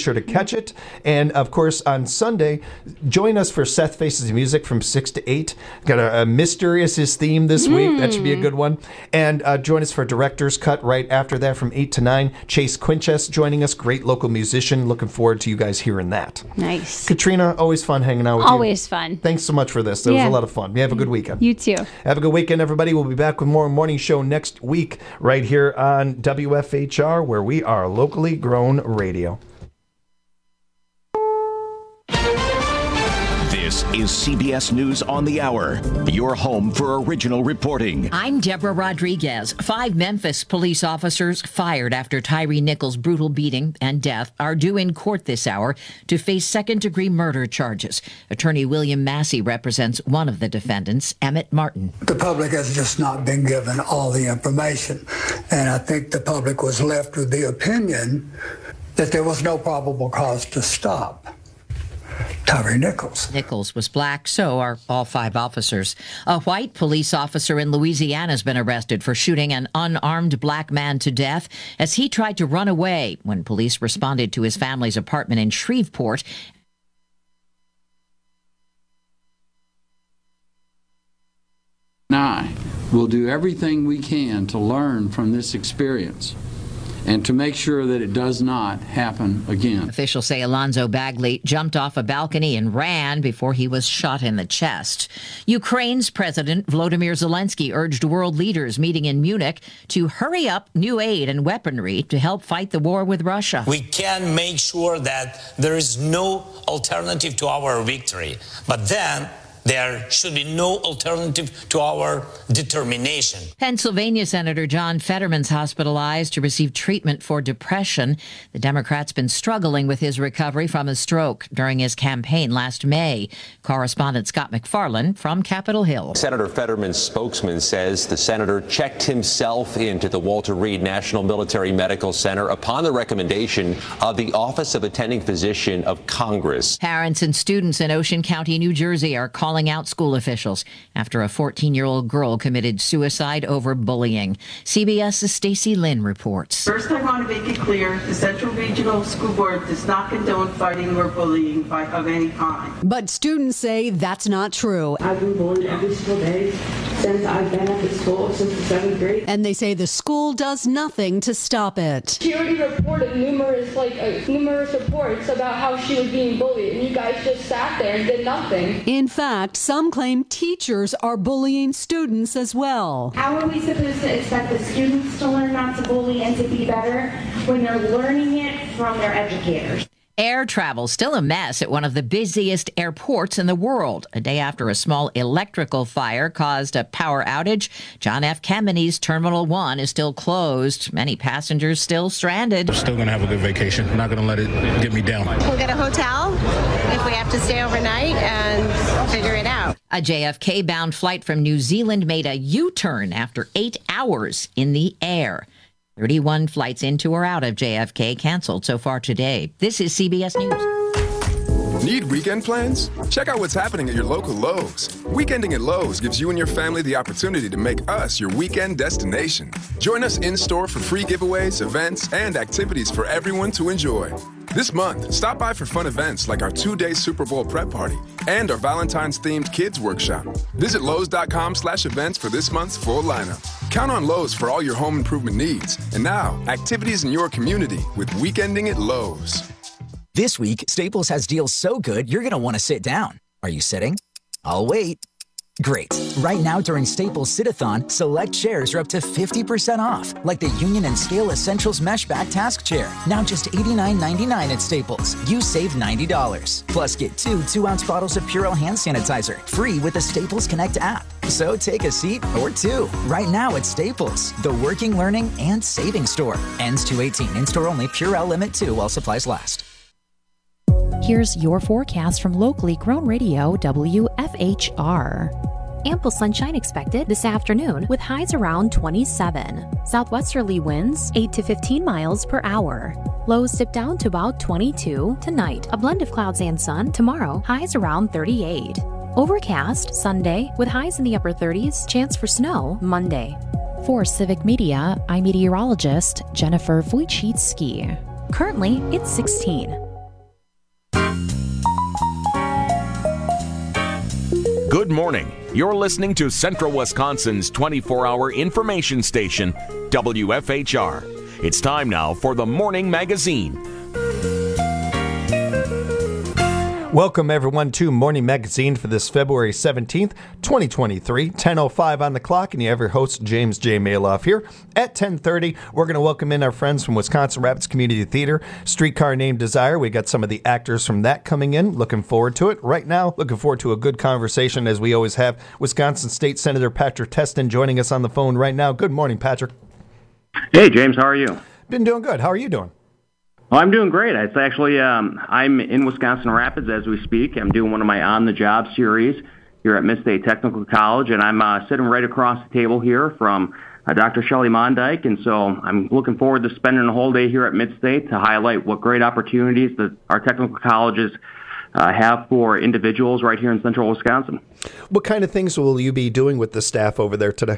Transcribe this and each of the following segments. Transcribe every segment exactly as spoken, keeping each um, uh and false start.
sure to catch it. And, of course, on Sunday, join us for Seth Faces Music from six to eight. Got a, a mysterious theme this Mm. week. That should be a good one. And uh, join us for Director's Cut right after that from eight to nine. Chase Quinches joining us, great local musician. Looking forward to you guys hearing that. Nice. Katrina, always fun hanging out with Always you. fun. Thanks so much for this. That Yeah. was a lot of fun. You have a good weekend. You too. Have a good weekend, everybody. We'll be back with more Morning Show next week right here on W F H R, where we are locally grown radio. This is C B S News on the Hour, your home for original reporting. I'm Deborah Rodriguez. Five Memphis police officers fired after Tyree Nichols' brutal beating and death are due in court this hour to face second-degree murder charges. Attorney William Massey represents one of the defendants, Emmett Martin. The public has just not been given all the information, and I think the public was left with the opinion that there was no probable cause to stop Tyree Nichols. Nichols was black, so are all five officers. A white police officer in Louisiana has been arrested for shooting an unarmed black man to death as he tried to run away when police responded to his family's apartment in Shreveport. I will do everything we can to learn from this experience and to make sure that it does not happen again. Officials say Alonzo Bagley jumped off a balcony and ran before he was shot in the chest. Ukraine's President Volodymyr Zelensky urged world leaders meeting in Munich to hurry up new aid and weaponry to help fight the war with Russia. We can make sure that there is no alternative to our victory, but then there should be no alternative to our determination. Pennsylvania Senator John Fetterman's hospitalized to receive treatment for depression. The Democrat's been struggling with his recovery from a stroke during his campaign last May. Correspondent Scott McFarland from Capitol Hill. Senator Fetterman's spokesman says the senator checked himself into the Walter Reed National Military Medical Center upon the recommendation of the Office of Attending Physician of Congress. Parents and students in Ocean County, New Jersey are calling out school officials after a fourteen-year-old girl committed suicide over bullying. CBS's Stacey Lynn reports. First, I want to make it clear the Central Regional School Board does not condone fighting or bullying by, of any kind. But students say that's not true. I've been bullied every single day since I've been at the school, since the seventh grade. And they say the school does nothing to stop it. She already reported numerous, like, uh, numerous reports about how she was being bullied, and you guys just sat there and did nothing. In fact, some claim teachers are bullying students as well. How are we supposed to expect the students to learn not to bully and to be better when they're learning it from their educators? Air travel still a mess at one of the busiest airports in the world. A day after a small electrical fire caused a power outage, John F. Kennedy's Terminal one is still closed. Many passengers still stranded. I'm still going to have a good vacation. I'm not going to let it get me down. We'll get a hotel if we have to stay overnight and figure it out. A J F K-bound flight from New Zealand made a U-turn after eight hours in the air. thirty-one flights into or out of J F K canceled so far today. This is C B S News. Need weekend plans? Check out what's happening at your local Lowe's. Weekending at Lowe's gives you and your family the opportunity to make us your weekend destination. Join us in-store for free giveaways, events, and activities for everyone to enjoy. This month, stop by for fun events like our two-day Super Bowl prep party and our Valentine's-themed kids workshop. Visit Lowe's.com slash events for this month's full lineup. Count on Lowe's for all your home improvement needs. And now, activities in your community with Weekending at Lowe's. This week, Staples has deals so good, you're going to want to sit down. Are you sitting? I'll wait. Great. Right now during Staples Sit-a-thon, select chairs are up to fifty percent off, like the Union and Scale Essentials Mesh Back Task Chair, now just eighty-nine ninety-nine at Staples. You save ninety dollars. Plus, get two two-ounce bottles of Purell hand sanitizer, free with the Staples Connect app. So take a seat or two, right now at Staples, the working, learning, and saving store. Ends two eighteen. In-store only. Purell Limit two while supplies last. Here's your forecast from locally grown radio W F H R. Ample sunshine expected this afternoon with highs around twenty-seven. Southwesterly winds eight to fifteen miles per hour. Lows dip down to about twenty-two tonight. A blend of clouds and sun tomorrow. Highs around thirty-eight. Overcast Sunday with highs in the upper thirties. Chance for snow Monday. For Civic Media, I'm meteorologist Jennifer Wojcicki. Currently, it's sixteen. Good morning. You're listening to Central Wisconsin's twenty-four hour information station, W F H R. It's time now for the Morning Magazine. Welcome, everyone, to Morning Magazine for this February seventeenth, twenty twenty-three, ten oh five on the clock, and you have your host, James J. Maloff, here. At ten thirty, we're going to welcome in our friends from Wisconsin Rapids Community Theater, Streetcar Named Desire. We got some of the actors from that coming in. Looking forward to it. Right now, looking forward to a good conversation, as we always have. Wisconsin State Senator Patrick Testin joining us on the phone right now. Good morning, Patrick. Hey, James. How are you? Been doing good. How are you doing? Well, I'm doing great. It's actually, um, I'm in Wisconsin Rapids as we speak. I'm doing one of my On the Job series here at Mid-State Technical College, and I'm uh, sitting right across the table here from uh, Doctor Shelley Mondyke, and so I'm looking forward to spending a whole day here at Mid-State to highlight what great opportunities that our technical colleges uh, have for individuals right here in central Wisconsin. What kind of things will you be doing with the staff over there today?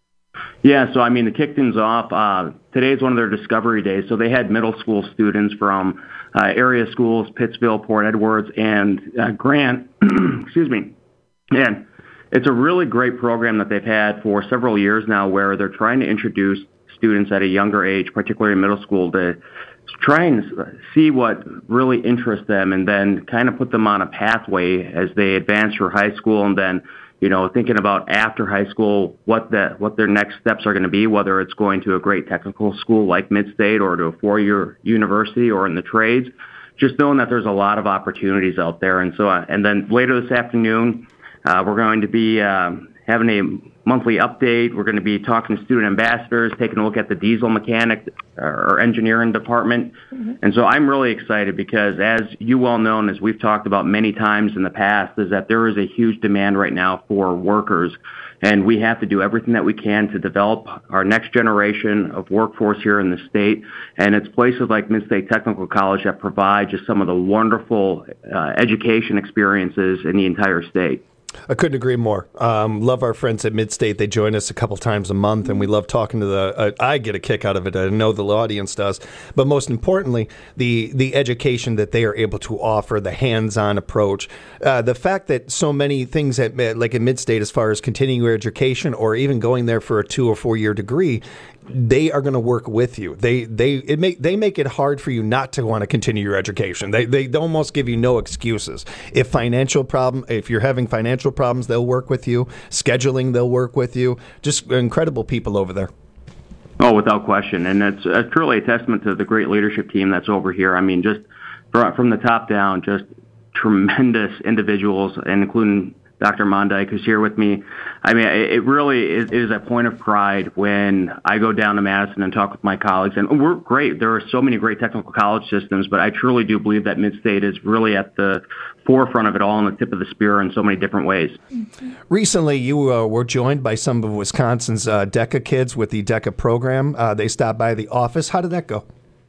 Yeah, so I mean, to kick things off, uh, today is one of their discovery days. So they had middle school students from uh, area schools, Pittsville, Port Edwards, and uh, Grant. Excuse me. And it's a really great program that they've had for several years now, where they're trying to introduce students at a younger age, particularly in middle school, to try and see what really interests them, and then kind of put them on a pathway as they advance through high school, and then you know, thinking about after high school, what the what their next steps are going to be, whether it's going to a great technical school like Mid-State or to a four-year university or in the trades, just knowing that there's a lot of opportunities out there. And so, uh, and then later this afternoon, uh, we're going to be um, having a monthly update. We're going to be talking to student ambassadors, taking a look at the diesel mechanic or engineering department. Mm-hmm. And so I'm really excited because, as you well know, as we've talked about many times in the past, is that there is a huge demand right now for workers. And we have to do everything that we can to develop our next generation of workforce here in the state. And it's places like Mid-State Technical College that provide just some of the wonderful uh, education experiences in the entire state. I couldn't agree more. Um, love our friends at Mid-State. They join us a couple times a month, and we love talking to the. Uh, I get a kick out of it. I know the audience does, but most importantly, the the education that they are able to offer, the hands-on approach, uh, the fact that so many things at like at Mid-State, as far as continuing education or even going there for a two or four year degree, they are going to work with you. They they it make they make it hard for you not to want to continue your education. They they almost give you no excuses. If financial problem, if you're having financial problems, they'll work with you. Scheduling, they'll work with you. Just incredible people over there. Oh, without question, and it's, it's truly a testament to the great leadership team that's over here. I mean, just from the top down, just tremendous individuals, and including Doctor Mondyke, who's here with me. I mean, it really is, is a point of pride when I go down to Madison and talk with my colleagues. And we're great. There are so many great technical college systems, but I truly do believe that Mid-State is really at the forefront of it all, on the tip of the spear in so many different ways. Recently, you uh, were joined by some of Wisconsin's uh, DECA kids with the DECA program. Uh, they stopped by the office. How did that go?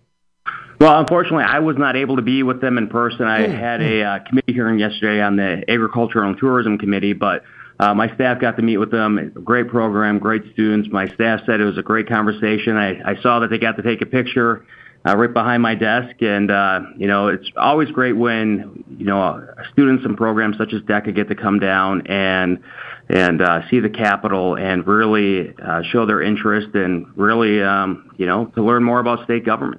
Well, unfortunately, I was not able to be with them in person. I had a uh, committee hearing yesterday on the Agricultural and Tourism Committee, but uh, my staff got to meet with them. Great program, great students. My staff said it was a great conversation. I, I saw that they got to take a picture uh, right behind my desk, and, uh, you know, it's always great when, you know, students and programs such as DECA get to come down and and uh, see the Capitol and really uh, show their interest and really, um, you know, to learn more about state government.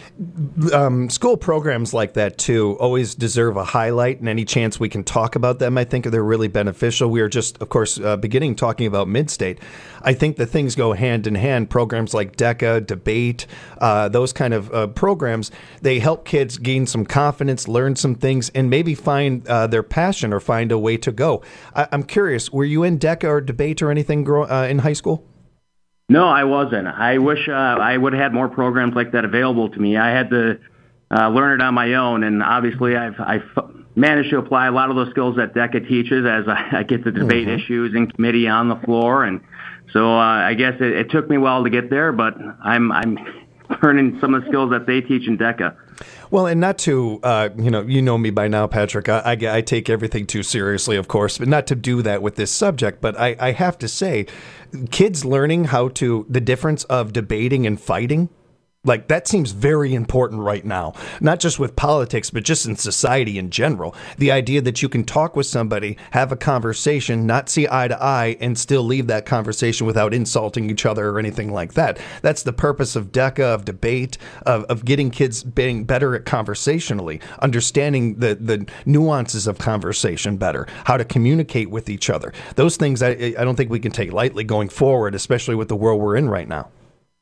Um, school programs like that, too, always deserve a highlight, and any chance we can talk about them, I think they're really beneficial. We are just, of course, uh, beginning talking about Mid-State. I think the things go hand in hand. Programs like DECA, Debate, uh, those kind of uh, programs, they help kids gain some confidence, learn some things, and maybe find uh, their passion or find a way to go. I- I'm curious, were you in DECA or Debate or anything grow- uh, in high school? No, I wasn't. I wish uh, I would have had more programs like that available to me. I had to uh, learn it on my own, and obviously I've, I've managed to apply a lot of those skills that DECA teaches as I, I get to debate mm-hmm. issues in committee on the floor. And so uh, I guess it, it took me a while to get there, but I'm I'm learning some of the skills that they teach in DECA. Well, and not to, uh, you know, you know me by now, Patrick. I, I, I take everything too seriously, of course, but not to do that with this subject. But I, I have to say, kids learning how to, the difference of debating and fighting, Like, that seems very important right now, not just with politics, but just in society in general. The idea that you can talk with somebody, have a conversation, not see eye to eye, and still leave that conversation without insulting each other or anything like that. That's the purpose of DECA, of debate, of, of getting kids being better at conversationally, understanding the, the nuances of conversation better, how to communicate with each other. Those things I, I don't think we can take lightly going forward, especially with the world we're in right now.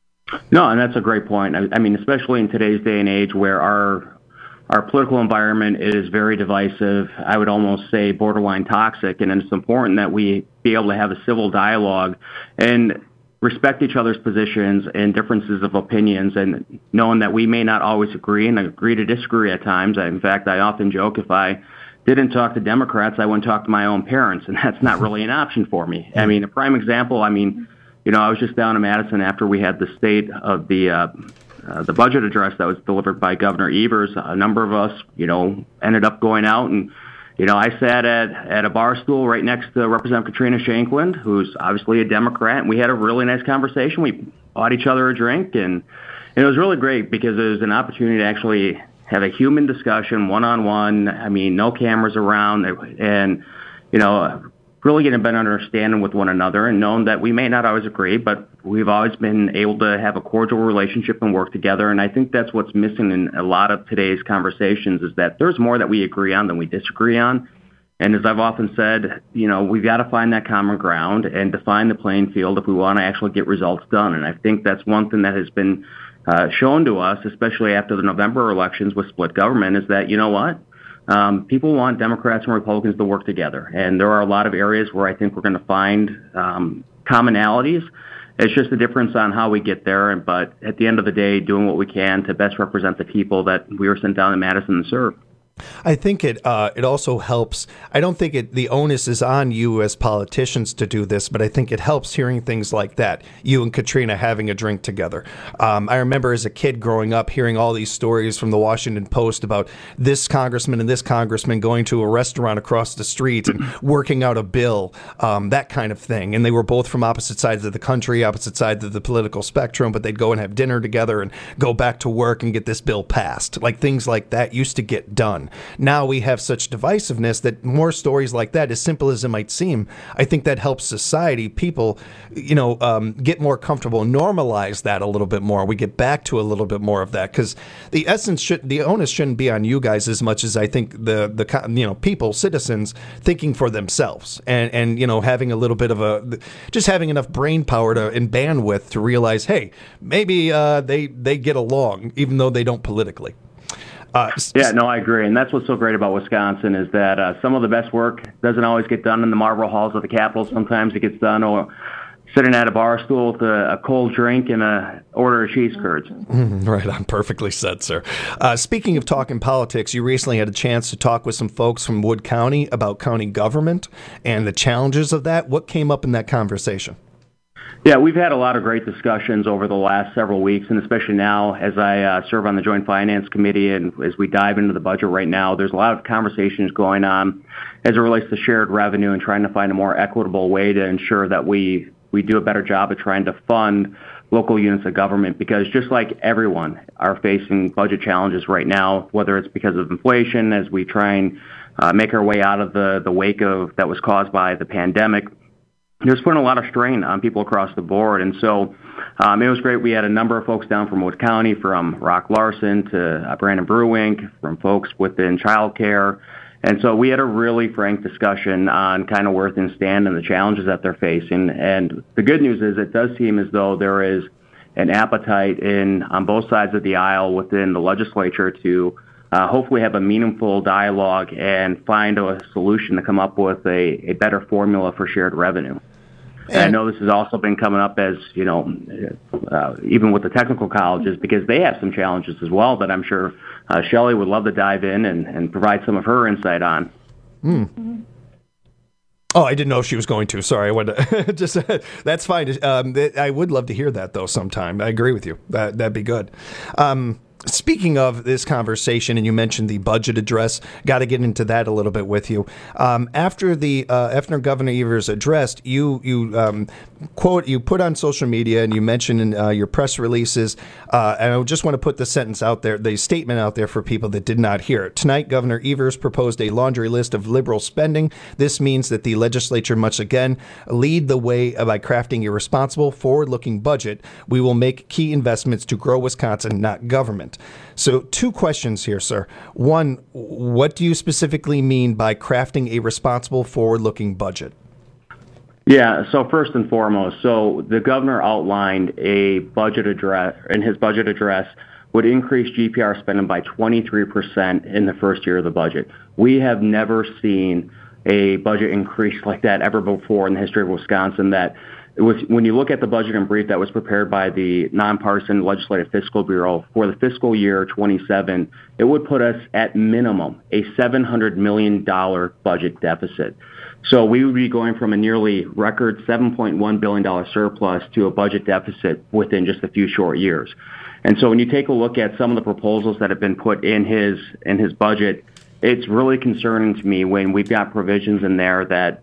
No, and that's a great point. I, I mean, especially in today's day and age where our our political environment is very divisive, I would almost say borderline toxic, and it's important that we be able to have a civil dialogue and respect each other's positions and differences of opinions, and knowing that we may not always agree and agree to disagree at times. In fact, I often joke if I didn't talk to Democrats, I wouldn't talk to my own parents, and that's not really an option for me. I mean, a prime example, I mean, You know, I was just down in Madison after we had the state of the uh, uh, the budget address that was delivered by Governor Evers. A number of us, you know, ended up going out, and you know, I sat at at a bar stool right next to Representative Katrina Shankland, who's obviously a Democrat, and we had a really nice conversation. We bought each other a drink, and, and it was really great because it was an opportunity to actually have a human discussion, one on one. I mean, no cameras around, and you know, really getting a better understanding with one another, and knowing that we may not always agree, but we've always been able to have a cordial relationship and work together. And I think that's what's missing in a lot of today's conversations, is that there's more that we agree on than we disagree on. And as I've often said, you know, we've got to find that common ground and define the playing field if we want to actually get results done. And I think that's one thing that has been uh, shown to us, especially after the November elections with split government, is that, you know what? Um, people want Democrats and Republicans to work together, and there are a lot of areas where I think we're going to find um, commonalities. It's just a difference on how we get there, but at the end of the day, doing what we can to best represent the people that we were sent down to Madison to serve. I think it uh, it also helps. I don't think it the onus is on you as politicians to do this, but I think it helps hearing things like that. You and Katrina having a drink together. Um, I remember as a kid growing up hearing all these stories from the Washington Post about this congressman and this congressman going to a restaurant across the street and working out a bill, um, that kind of thing. And they were both from opposite sides of the country, opposite sides of the political spectrum, but they'd go and have dinner together and go back to work and get this bill passed. Like, things like that used to get done. Now we have such divisiveness that more stories like that, as simple as it might seem, I think that helps society, people, you know, um, get more comfortable, normalize that a little bit more. We get back to a little bit more of that, because the essence should, the onus shouldn't be on you guys as much as I think the the you know people, citizens, thinking for themselves and and you know having a little bit of a just having enough brain power to and bandwidth to realize, hey, maybe uh, they they get along even though they don't politically. Uh, yeah, no, I agree. And that's what's so great about Wisconsin, is that uh, some of the best work doesn't always get done in the marble halls of the Capitol. Sometimes it gets done or sitting at a bar stool with a, a cold drink and a order of cheese curds. Mm, right on. Perfectly said, sir. Uh, speaking of talking politics, you recently had a chance to talk with some folks from Wood County about county government and the challenges of that. What came up in that conversation? Yeah, we've had a lot of great discussions over the last several weeks, and especially now as I uh, serve on the Joint Finance Committee and as we dive into the budget right now, there's a lot of conversations going on as it relates to shared revenue and trying to find a more equitable way to ensure that we, we do a better job of trying to fund local units of government, because just like everyone are facing budget challenges right now, whether it's because of inflation as we try and uh, make our way out of the, the wake of that was caused by the pandemic, there's putting a lot of strain on people across the board. And so um, it was great. We had a number of folks down from Wood County, from Rock Larson to uh, Brandon Brewink, from folks within childcare. And so we had a really frank discussion on kind of where things stand and the challenges that they're facing. And the good news is it does seem as though there is an appetite in on both sides of the aisle within the legislature to uh, hopefully have a meaningful dialogue and find a solution to come up with a, a better formula for shared revenue. And I know this has also been coming up as, you know, uh, even with the technical colleges, because they have some challenges as well that I'm sure uh, Shelley would love to dive in and, and provide some of her insight on. Hmm. Oh, I didn't know if she was going to. Sorry, I wanted to just that's fine. Um, I would love to hear that though sometime. I agree with you. That that'd be good. Um, Speaking of this conversation, and you mentioned the budget address, got to get into that a little bit with you. Um, after the uh, after Governor Evers addressed, you you um, quote you put on social media and you mentioned in uh, your press releases, uh, and I just want to put the sentence out there, the statement out there for people that did not hear it. Tonight, Governor Evers proposed a laundry list of liberal spending. This means that the legislature must again lead the way by crafting a responsible, forward-looking budget. We will make key investments to grow Wisconsin, not government. So two questions here, sir. One, what do you specifically mean by crafting a responsible, forward-looking budget? Yeah, so first and foremost, so the governor outlined a budget address, in his budget address, would increase G P R spending by twenty-three percent in the first year of the budget. We have never seen a budget increase like that ever before in the history of Wisconsin. That it was, when you look at the budget and brief that was prepared by the Nonpartisan Legislative Fiscal Bureau for the fiscal year twenty-seven, it would put us at minimum a seven hundred million dollars budget deficit. So we would be going from a nearly record seven point one billion dollars surplus to a budget deficit within just a few short years. And so when you take a look at some of the proposals that have been put in his in his budget, it's really concerning to me when we've got provisions in there that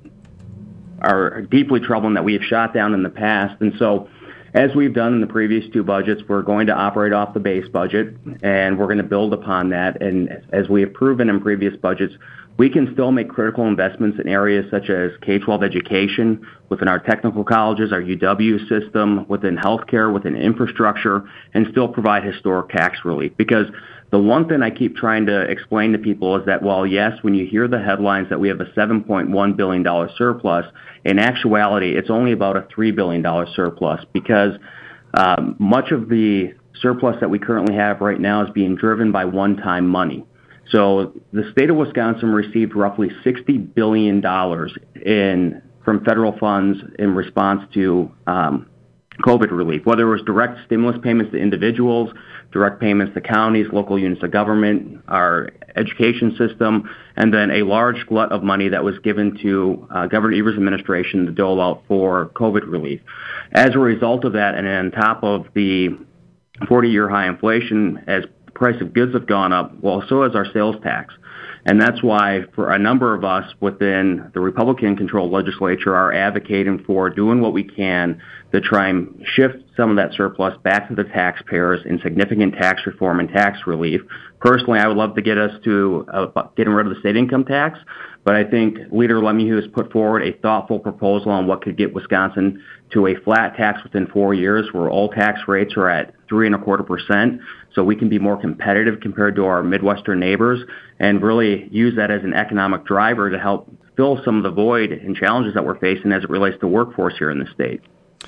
are deeply troubling that we have shot down in the past. And so as we've done in the previous two budgets, we're going to operate off the base budget, and we're going to build upon that. And as we have proven in previous budgets, we can still make critical investments in areas such as K twelve education, within our technical colleges, our U W system, within healthcare, within infrastructure, and still provide historic tax relief. Because the one thing I keep trying to explain to people is that while, yes, when you hear the headlines that we have a seven point one billion dollars surplus, in actuality, it's only about a three billion dollars surplus, because um, much of the surplus that we currently have right now is being driven by one-time money. So the state of Wisconsin received roughly sixty billion dollars in from federal funds in response to um, COVID relief, whether it was direct stimulus payments to individuals, direct payments to counties, local units of government, our education system, and then a large glut of money that was given to uh, Governor Evers' administration to dole out for COVID relief. As a result of that, and on top of the forty-year high inflation, as the price of goods have gone up, well, so has our sales tax. And that's why for a number of us within the Republican-controlled legislature are advocating for doing what we can to try and shift some of that surplus back to the taxpayers in significant tax reform and tax relief. Personally, I would love to get us to uh, getting rid of the state income tax, but I think Leader Lemieux has put forward a thoughtful proposal on what could get Wisconsin to a flat tax within four years, where all tax rates are at three and a quarter percent, so we can be more competitive compared to our Midwestern neighbors, and really use that as an economic driver to help fill some of the void and challenges that we're facing as it relates to workforce here in the state.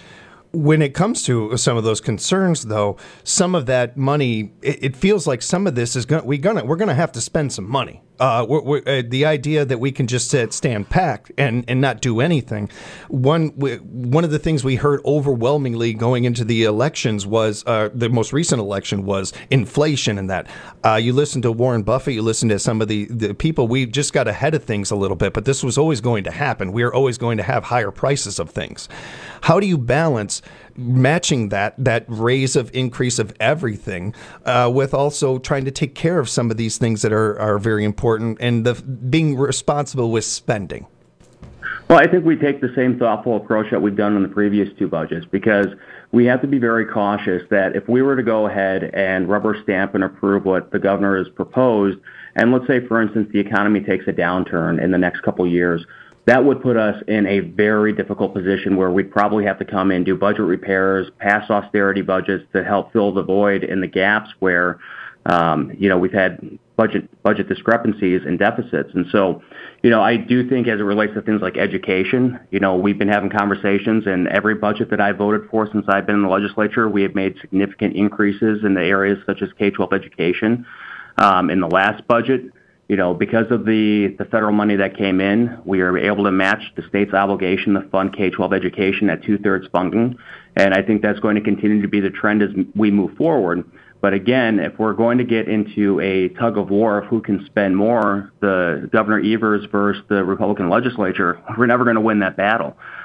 When it comes to some of those concerns, though, some of that money, it, it feels like some of this is going we gonna we're going to have to spend some money. Uh, we're, we're, uh, the idea that we can just sit, stand packed and, and not do anything. One we, one of the things we heard overwhelmingly going into the elections was uh, the most recent election was inflation, and that uh, you listen to Warren Buffett, you listen to some of the, the people. We just got ahead of things a little bit, but this was always going to happen. We are always going to have higher prices of things. How do you balance matching that that raise of increase of everything uh, with also trying to take care of some of these things that are, are very important, and the being responsible with spending? Well, I think we take the same thoughtful approach that we've done in the previous two budgets, because we have to be very cautious that if we were to go ahead and rubber stamp and approve what the governor has proposed, and let's say, for instance, the economy takes a downturn in the next couple years, that would put us in a very difficult position where we'd probably have to come in, do budget repairs, pass austerity budgets to help fill the void and the gaps where, um, you know, we've had budget budget discrepancies and deficits. And so, you know, I do think as it relates to things like education, you know, we've been having conversations, and every budget that I voted for since I've been in the legislature, we have made significant increases in the areas such as K twelve education. Um, in the last budget, you know, because of the, the federal money that came in, we are able to match the state's obligation to fund K twelve education at two-thirds funding. And I think that's going to continue to be the trend as we move forward. But again, if we're going to get into a tug of war of who can spend more, the Governor Evers versus the Republican legislature, we're never going to win that battle.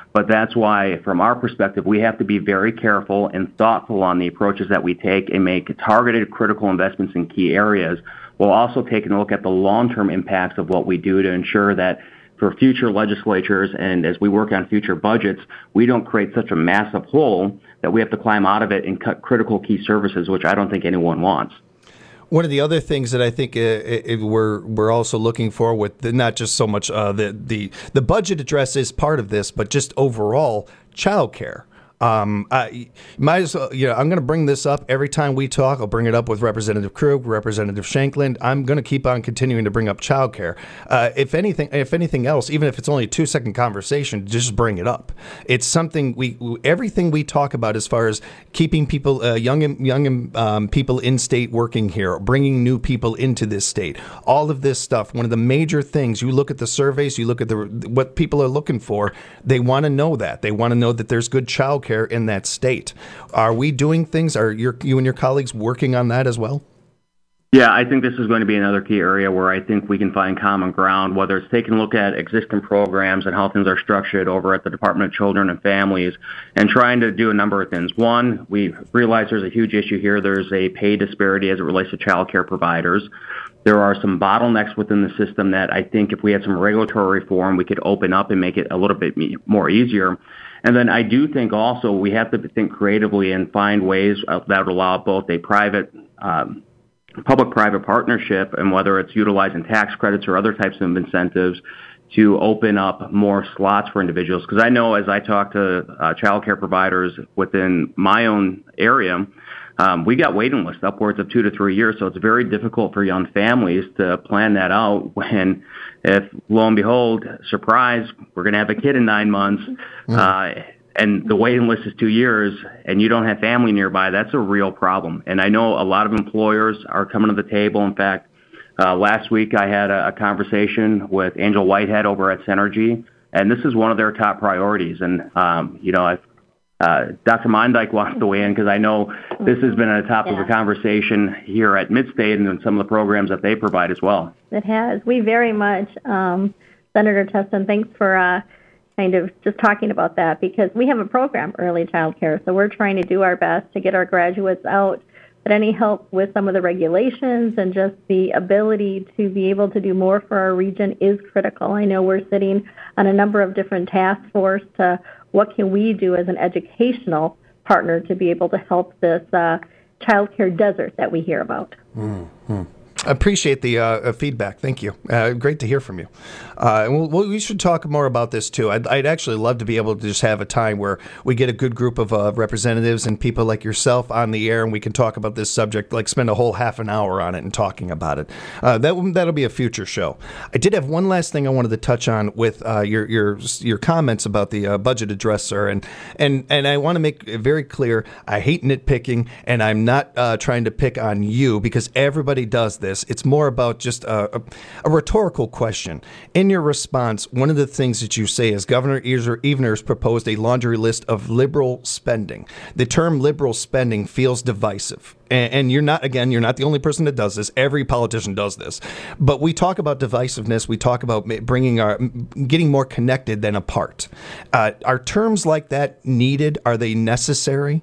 But that's why, from our perspective, we have to be very careful and thoughtful on the approaches that we take and make targeted critical investments in key areas, while also taking a look at the long-term impacts of what we do to ensure that for future legislatures and as we work on future budgets, we don't create such a massive hole that we have to climb out of it and cut critical key services, which I don't think anyone wants. One of the other things that I think uh, it, we're we're also looking for with the, not just so much uh, the the the budget address is part of this, but just overall childcare. Um, I might as well, you know, I'm going to bring this up every time we talk. I'll bring it up with Representative Krug, Representative Shankland. I'm going to keep on continuing to bring up childcare. Uh, if anything, if anything else, even if it's only a two second conversation, just bring it up. It's something we, everything we talk about as far as keeping people, uh, young, young um, people in state working here, bringing new people into this state, all of this stuff. One of the major things, you look at the surveys, you look at the what people are looking for. They want to know that. They want to know that there's good childcare in that state. Are we doing things? Are your, you and your colleagues working on that as well? Yeah, I think this is going to be another key area where I think we can find common ground, whether it's taking a look at existing programs and how things are structured over at the Department of Children and Families and trying to do a number of things. One, we realize there's a huge issue here. There's a pay disparity as it relates to child care providers. There are some bottlenecks within the system that I think if we had some regulatory reform, we could open up and make it a little bit more easier. And then I do think also we have to think creatively and find ways that would allow both a private, um, public-private partnership, and whether it's utilizing tax credits or other types of incentives to open up more slots for individuals. Because I know as I talk to uh, child care providers within my own area, um, we got waiting lists upwards of two to three years. So it's very difficult for young families to plan that out when, if lo and behold, surprise, we're going to have a kid in nine months, mm. uh, and the waiting list is two years, and you don't have family nearby. That's a real problem. And I know a lot of employers are coming to the table. In fact, uh, last week I had a, a conversation with Angel Whitehead over at Synergy, and this is one of their top priorities. And, um, you know, I've Uh, Doctor Mondyke wants to weigh in because I know this has been a topic yeah. of conversation here at Midstate and in some of the programs that they provide as well. It has. We very much, um, Senator Teston, thanks for uh, kind of just talking about that, because we have a program, Early Child Care, so we're trying to do our best to get our graduates out. But any help with some of the regulations and just the ability to be able to do more for our region is critical. I know we're sitting on a number of different task force to what can we do as an educational partner to be able to help this uh, child care desert that we hear about. Mm-hmm. I appreciate the uh, feedback. Thank you. Uh, great to hear from you. Uh, and we'll, we should talk more about this, too. I'd, I'd actually love to be able to just have a time where we get a good group of uh, representatives and people like yourself on the air, and we can talk about this subject, like spend a whole half an hour on it and talking about it. Uh, that, that'll be a future show. I did have one last thing I wanted to touch on with uh, your your your comments about the uh, budget address, sir. And, and, and I want to make it very clear, I hate nitpicking, and I'm not uh, trying to pick on you, because everybody does this. It's more about just a, a, a rhetorical question. In your response, one of the things that you say is Governor Evers proposed a laundry list of liberal spending. The term liberal spending feels divisive. And, and you're not, again, you're not the only person that does this. Every politician does this. But we talk about divisiveness. We talk about bringing our, getting more connected than apart. Uh, are terms like that needed? Are they necessary?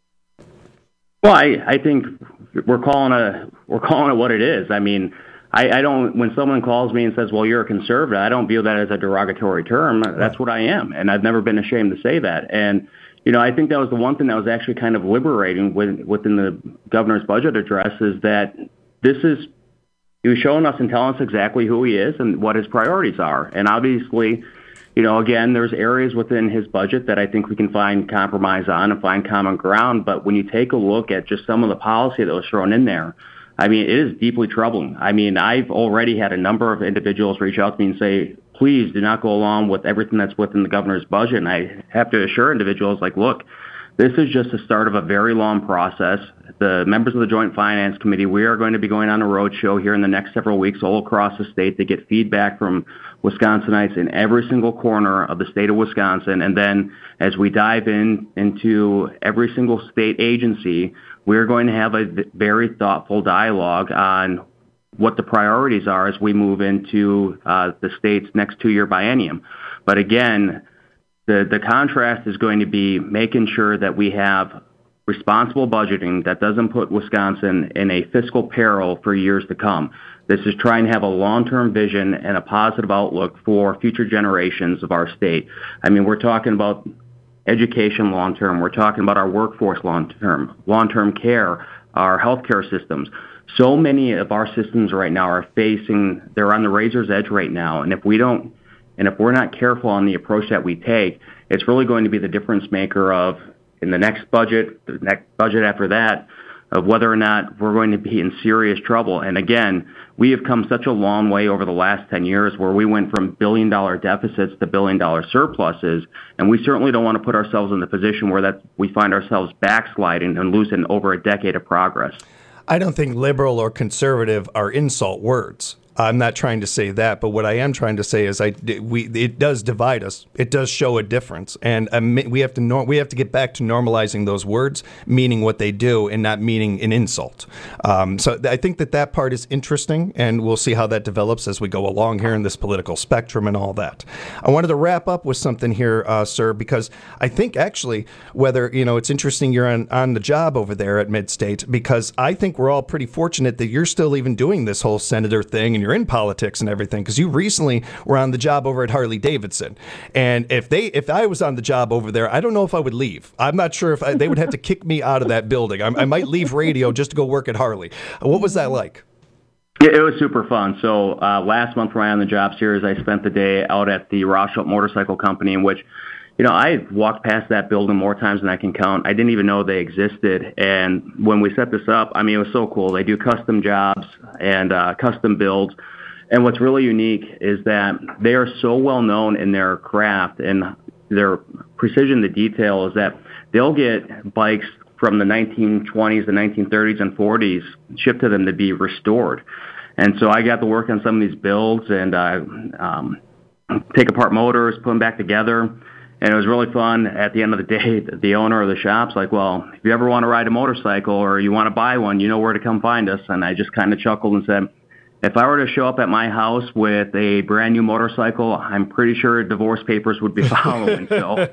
Well, I, I think we're calling a we're calling it what it is. I mean, I, I don't. When someone calls me and says, "Well, you're a conservative," I don't view that as a derogatory term. That's what I am, and I've never been ashamed to say that. And you know, I think that was the one thing that was actually kind of liberating within, within the governor's budget address, is that this is he was showing us and telling us exactly who he is and what his priorities are. And obviously, you know, again, there's areas within his budget that I think we can find compromise on and find common ground. But when you take a look at just some of the policy that was thrown in there, I mean, it is deeply troubling. I mean, I've already had a number of individuals reach out to me and say, please do not go along with everything that's within the governor's budget. And I have to assure individuals, like, look, this is just the start of a very long process. The members of the Joint Finance Committee, we are going to be going on a roadshow here in the next several weeks all across the state to get feedback from Wisconsinites in every single corner of the state of Wisconsin. And then as we dive in into every single state agency, we're going to have a very thoughtful dialogue on what the priorities are as we move into uh, the state's next two-year biennium. But again, the, the contrast is going to be making sure that we have responsible budgeting that doesn't put Wisconsin in a fiscal peril for years to come. This is trying to have a long-term vision and a positive outlook for future generations of our state. I mean, we're talking about education long-term. We're talking about our workforce long-term, long-term care, our healthcare systems. So many of our systems right now are facing, they're on the razor's edge right now. And if we don't, and if we're not careful on the approach that we take, it's really going to be the difference maker of, in the next budget, the next budget after that, of whether or not we're going to be in serious trouble. And again, we have come such a long way over the last ten years where we went from billion-dollar deficits to billion-dollar surpluses, and we certainly don't want to put ourselves in the position where that we find ourselves backsliding and losing over a decade of progress. I don't think liberal or conservative are insult words. I'm not trying to say that, but what I am trying to say is, I we it does divide us. It does show a difference, and um, we have to nor- we have to get back to normalizing those words, meaning what they do, and not meaning an insult. Um, so I think that that part is interesting, and we'll see how that develops as we go along here in this political spectrum and all that. I wanted to wrap up with something here, uh, sir, because I think actually whether you know it's interesting you're on on the job over there at Midstate, because I think we're all pretty fortunate that you're still even doing this whole senator thing. And you're in politics and everything, because you recently were on the job over at Harley Davidson. And if they, if I was on the job over there, I don't know if I would leave. I'm not sure if I, they would have to kick me out of that building. I, I might leave radio just to go work at Harley. What was that like? Yeah, it was super fun. So uh, last month when I was on the job series, I spent the day out at the Rothschild Motorcycle Company, in which, you know, I walked past that building more times than I can count. I didn't even know they existed. And when we set this up, I mean, it was so cool. They do custom jobs and uh, custom builds. And what's really unique is that they are so well known in their craft and their precision to detail is that they'll get bikes from the nineteen twenties, the nineteen thirties, and forties shipped to them to be restored. And so I got to work on some of these builds and uh, um, take apart motors, put them back together. And it was really fun. At the end of the day, the owner of the shop's like, well, if you ever want to ride a motorcycle or you want to buy one, you know where to come find us. And I just kind of chuckled and said, if I were to show up at my house with a brand new motorcycle, I'm pretty sure divorce papers would be following. So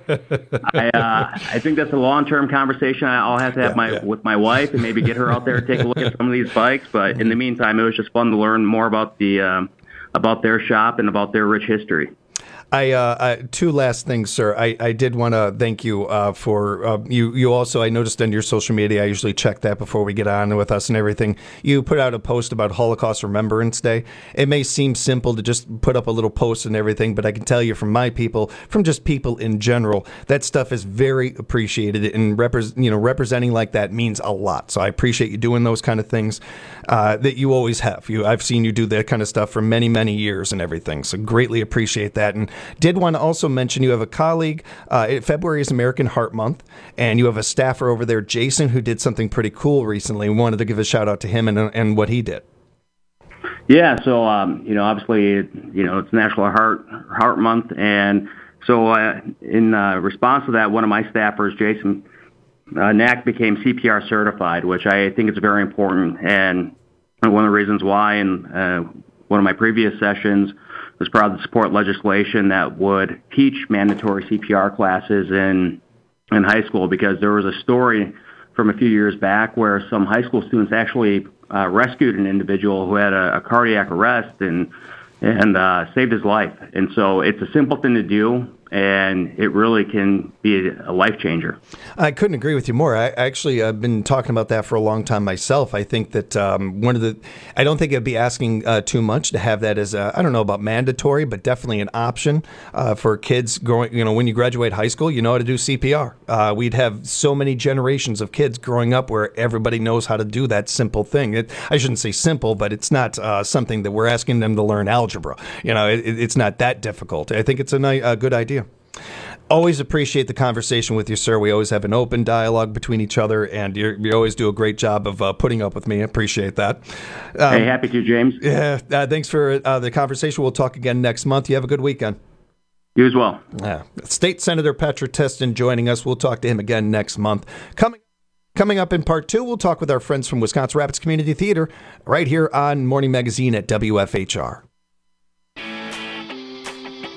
I, uh, I think that's a long-term conversation I'll have to have yeah, my yeah. with my wife and maybe get her out there to take a look at some of these bikes. But in the meantime, it was just fun to learn more about the um, about their shop and about their rich history. I, uh, I two last things, sir. I, I did want to thank you uh, for uh, you. You also, I noticed on your social media, I usually check that before we get on with us and everything. You put out a post about Holocaust Remembrance Day. It may seem simple to just put up a little post and everything, but I can tell you from my people, from just people in general, that stuff is very appreciated, and repre- you know, representing like that means a lot. So I appreciate you doing those kind of things uh, that you always have. You, I've seen you do that kind of stuff for many, many years and everything. So greatly appreciate that. And did want to also mention you have a colleague. Uh, February is American Heart Month, and you have a staffer over there, Jason, who did something pretty cool recently. We wanted to give a shout out to him and and what he did. Yeah, so um, you know, obviously, you know, it's National Heart Heart Month, and so uh, in uh, response to that, one of my staffers, Jason uh, Knack, became C P R certified, which I think is very important, and one of the reasons why. In uh, one of my previous sessions, was proud to support legislation that would teach mandatory C P R classes in in high school, because there was a story from a few years back where some high school students actually uh, rescued an individual who had a, a cardiac arrest and and uh, saved his life. And so it's a simple thing to do, and it really can be a life changer. I couldn't agree with you more. I actually I've been talking about that for a long time myself. I think that um, one of the, I don't think it'd be asking uh, too much to have that as a, I don't know about mandatory, but definitely an option uh, for kids growing. You know, when you graduate high school, you know how to do C P R. Uh, we'd have so many generations of kids growing up where everybody knows how to do that simple thing. It, I shouldn't say simple, but it's not uh, something that we're asking them to learn algebra. You know, it, it's not that difficult. I think it's a, a good idea. Always appreciate the conversation with you, sir. We always have an open dialogue between each other, and you're, you always do a great job of uh, putting up with me. I appreciate that. Um, hey, happy to, James. Yeah, uh, thanks for uh, the conversation. We'll talk again next month. You have a good weekend. You as well. Uh, State Senator Petra Testin joining us. We'll talk to him again next month. Coming Coming up in part two, we'll talk with our friends from Wisconsin Rapids Community Theater right here on Morning Magazine at W F H R.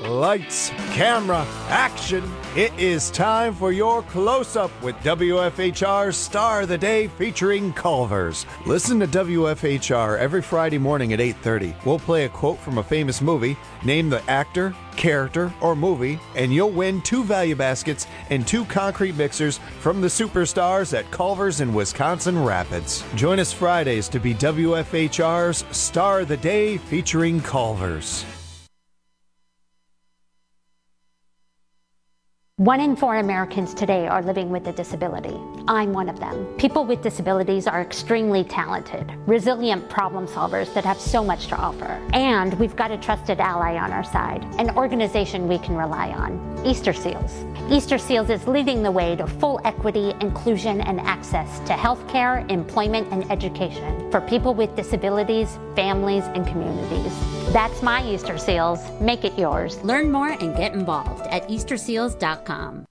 lights, camera, action. It is time for your close-up with W F H R's Star of the Day featuring Culver's. Listen to W F H R every Friday morning at eight thirty. We'll play a quote from a famous movie, name the actor, character, or movie, and you'll win two value baskets and two concrete mixers from the superstars at Culver's in Wisconsin Rapids. Join us Fridays to be W F H R's Star of the Day featuring Culver's. One in four Americans today are living with a disability. I'm one of them. People with disabilities are extremely talented, resilient problem solvers that have so much to offer. And we've got a trusted ally on our side, an organization we can rely on, Easter Seals. Easter Seals is leading the way to full equity, inclusion, and access to healthcare, employment, and education for people with disabilities, families, and communities. That's my Easter Seals. Make it yours. Learn more and get involved at easter seals dot com.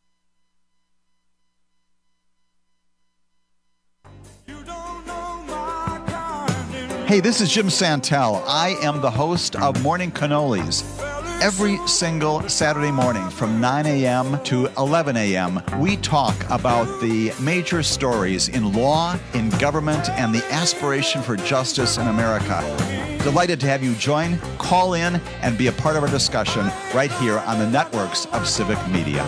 Hey, this is Jim Santel. I am the host of Morning Cannolis. Every single Saturday morning from nine a.m. to eleven a.m., we talk about the major stories in law, in government, and the aspiration for justice in America. Delighted to have you join, call in, and be a part of our discussion right here on the networks of Civic Media.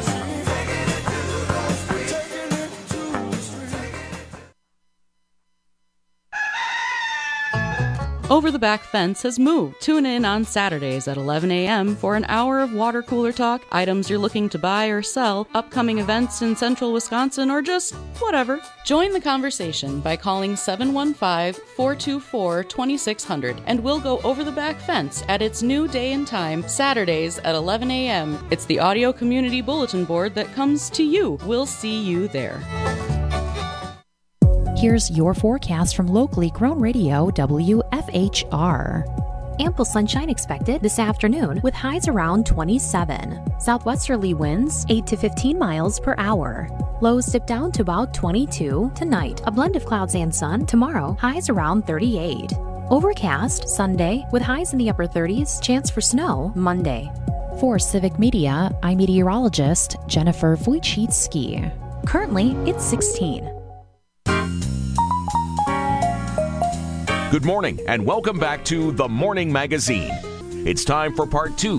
Over the Back Fence has moved. Tune in on Saturdays at eleven a.m. for an hour of water cooler talk, items you're looking to buy or sell, upcoming events in central Wisconsin, or just whatever. Join the conversation by calling seven one five, four two four, two six zero zero and we'll go over the back fence at its new day and time, Saturdays at eleven a.m. It's the audio community bulletin board that comes to you. We'll see you there. Here's your forecast from locally grown radio W F H R. Ample sunshine expected this afternoon with highs around twenty-seven. Southwesterly winds eight to fifteen miles per hour. Lows dip down to about twenty-two tonight. A blend of clouds and sun tomorrow. Highs around thirty-eight. Overcast Sunday with highs in the upper thirties. Chance for snow Monday. For Civic Media, I'm meteorologist Jennifer Wojcicki. Currently, it's sixteen. Good morning and welcome back to The Morning Magazine. It's time for part two.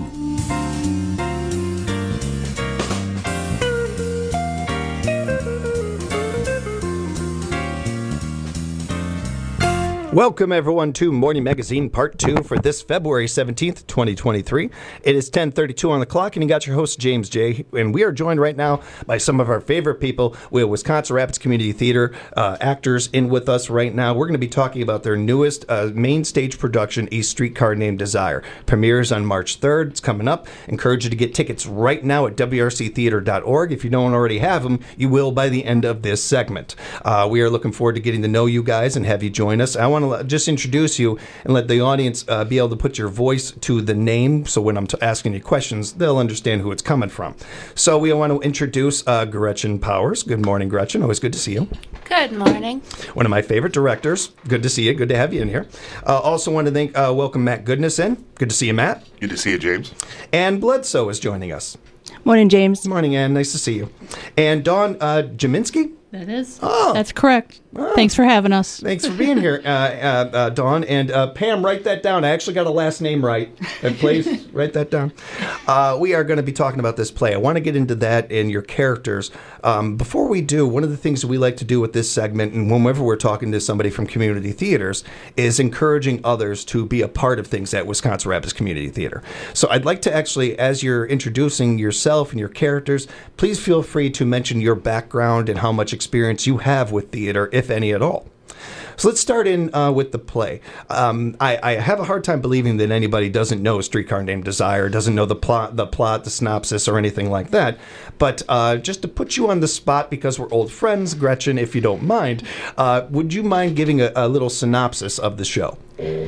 Welcome, everyone, to Morning Magazine Part two for this February seventeenth, twenty twenty-three. It is ten thirty-two on the clock, and you got your host, James J. And we are joined right now by some of our favorite people. We have Wisconsin Rapids Community Theater uh, actors in with us right now. We're going to be talking about their newest uh, main stage production, A Streetcar Named Desire. Premieres on March third. It's coming up. Encourage you to get tickets right now at w r c theater dot org. If you don't already have them, you will by the end of this segment. Uh, we are looking forward to getting to know you guys and have you join us. I want to just introduce you and let the audience uh, be able to put your voice to the name, so when I'm t- asking you questions, they'll understand who it's coming from. So we want to introduce uh, Gretchen Powers. Good morning, Gretchen. Always good to see you. Good morning. One of my favorite directors. Good to see you. Good to have you in here. Uh, also want to thank, uh, welcome Matt Goodness in. Good to see you, Matt. Good to see you, James. Ann Bledsoe is joining us. Morning, James. Morning, Ann. Nice to see you. And Dawn uh, Jaminski. That is. Oh. That's correct. Oh. Thanks for having us. Thanks for being here, uh, uh, uh, Dawn. And uh, Pam, write that down. I actually got a last name right. And please write that down. Uh, we are going to be talking about this play. I want to get into that and your characters. Um, before we do, one of the things that we like to do with this segment, and whenever we're talking to somebody from community theaters, is encouraging others to be a part of things at Wisconsin Rapids Community Theater. So I'd like to actually, as you're introducing yourself and your characters, please feel free to mention your background and how much experience you have with theater, if any at all. So let's start in uh, with the play. Um, I, I have a hard time believing that anybody doesn't know A Streetcar Named Desire, doesn't know the plot, the plot, the synopsis, or anything like that. But uh, just to put you on the spot, because we're old friends, Gretchen, if you don't mind, uh, would you mind giving a, a little synopsis of the show?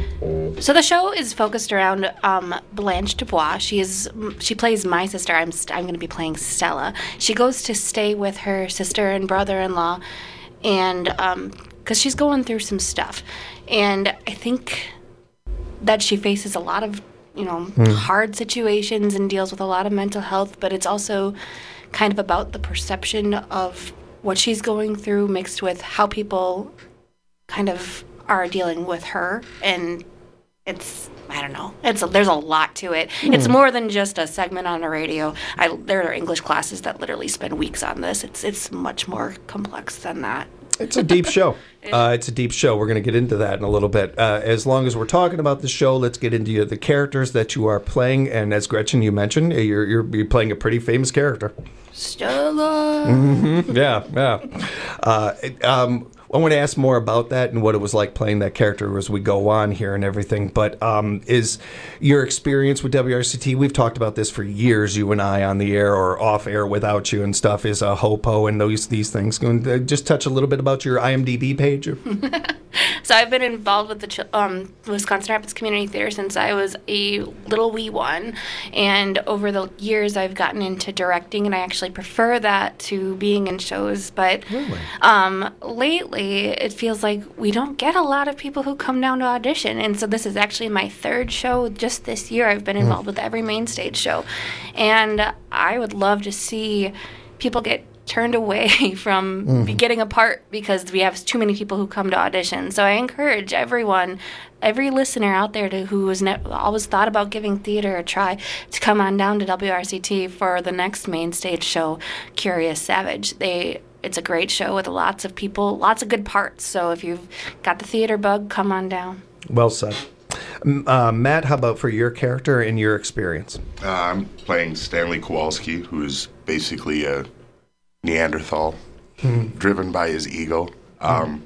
So the show is focused around um, Blanche Dubois. She is she plays my sister. I'm I'm going to be playing Stella. She goes to stay with her sister and brother-in-law, and um, because she's going through some stuff, and I think that she faces a lot of you know, Hmm. hard situations and deals with a lot of mental health, but it's also kind of about the perception of what she's going through mixed with how people kind of are dealing with her. And it's, I don't know, it's a, there's a lot to it. Hmm. It's more than just a segment on the radio. I, there are English classes that literally spend weeks on this. It's, it's much more complex than that. It's a deep show. Uh, it's a deep show. We're going to get into that in a little bit. Uh, as long as we're talking about the show, let's get into the characters that you are playing. And as Gretchen, you mentioned, you're you're, you're playing a pretty famous character. Stella. Mm-hmm. Yeah, yeah. Uh, um, I want to ask more about that and what it was like playing that character as we go on here and everything. But um, is your experience with W R C T, we've talked about this for years, you and I, on the air or off air without you and stuff, is a HOPO and those these things. Going to just touch a little bit about your I M D B page? So I've been involved with the Ch- um, Wisconsin Rapids Community Theater since I was a little wee one. And over the years, I've gotten into directing, and I actually prefer that to being in shows. But really? um, lately, it feels like we don't get a lot of people who come down to audition. And so this is actually my third show just this year. I've been involved mm. with every main stage show. And I would love to see people get turned away from mm-hmm. getting a part because we have too many people who come to audition. So I encourage everyone, every listener out there to, who has ne- always thought about giving theater a try, to come on down to W R C T for the next main stage show, Curious Savage. They It's a great show with lots of people, lots of good parts. So if you've got the theater bug, come on down. Well said. Uh, Matt, how about for your character and your experience? Uh, I'm playing Stanley Kowalski, who is basically a Neanderthal, mm-hmm. driven by his ego. Um,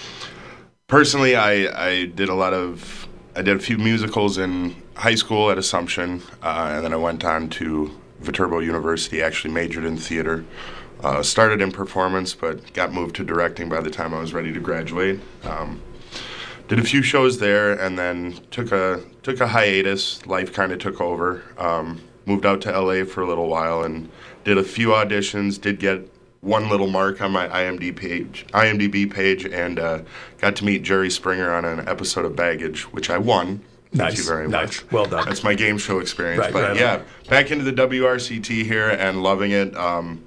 personally, I, I did a lot of, I did a few musicals in high school at Assumption, uh, and then I went on to Viterbo University, actually majored in theater. Uh, started in performance, but got moved to directing by the time I was ready to graduate. Um, did a few shows there, and then took a took a hiatus. Life kind of took over. Um, moved out to L A for a little while, and did a few auditions. Did get one little mark on my I M D page, I M D B page, and uh, got to meet Jerry Springer on an episode of Baggage, which I won. Nice. Thank you very nice. much. Well done. That's my game show experience. Right, but right, yeah, right. back into the W R C T here and loving it. Um,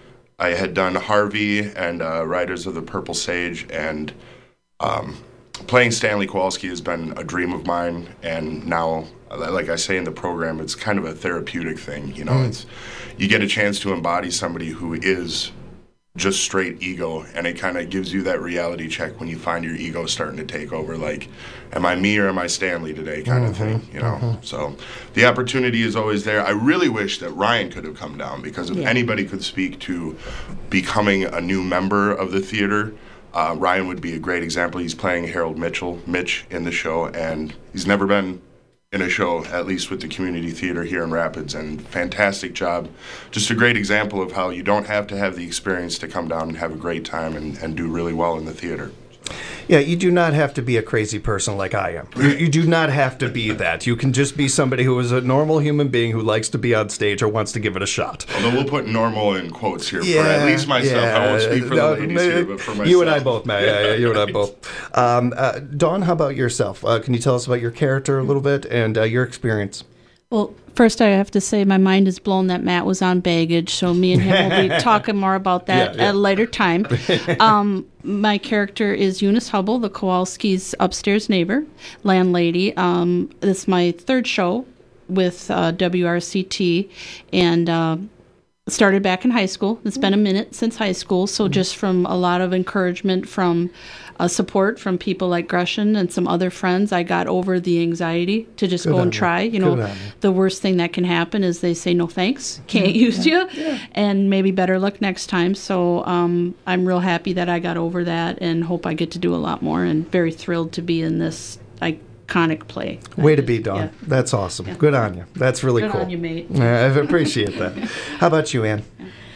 I had done Harvey and uh, Riders of the Purple Sage, and um, playing Stanley Kowalski has been a dream of mine. And now, like I say in the program, it's kind of a therapeutic thing. You know, mm. it's you get a chance to embody somebody who is just straight ego, and it kind of gives you that reality check when you find your ego starting to take over, like, am I me or am I Stanley today, kind mm-hmm, of thing, you know. Mm-hmm. So the opportunity is always there. I really wish that Ryan could have come down, because if yeah. anybody could speak to becoming a new member of the theater, uh, Ryan would be a great example. He's playing Harold Mitchell, Mitch, in the show, and he's never been in a show, at least with the community theater here in Rapids, and fantastic job. Just a great example of how you don't have to have the experience to come down and have a great time and, and do really well in the theater. Yeah, you do not have to be a crazy person like I am. You, you do not have to be that. You can just be somebody who is a normal human being who likes to be on stage or wants to give it a shot. Although we'll put normal in quotes here yeah, for at least myself. Yeah. I won't speak for no, the ladies here, but for myself. You and I both, Matt. Yeah, yeah, you and I both. Um, uh, Dawn, how about yourself? Uh, can you tell us about your character a little bit and uh, your experience? Well, first I have to say my mind is blown that Matt was on Baggage, so me and him will be talking more about that yeah, yeah. at a later time. Um, my character is Eunice Hubble, the Kowalski's upstairs neighbor, landlady. Um, this is my third show with uh, W R C T, and uh, started back in high school. It's been a minute since high school, so just from a lot of encouragement from uh, support from people like Gresham and some other friends, I got over the anxiety to just Good go and try. You, you know, the worst thing that can happen is they say no thanks, can't yeah, use yeah, you, yeah. and maybe better luck next time. So um, I'm real happy that I got over that, and hope I get to do a lot more, and very thrilled to be in this iconic play. Way to be, Dawn. Yeah. That's awesome. Yeah. Good on you. That's really Good cool. on you, mate. I appreciate that. How about you, Ann?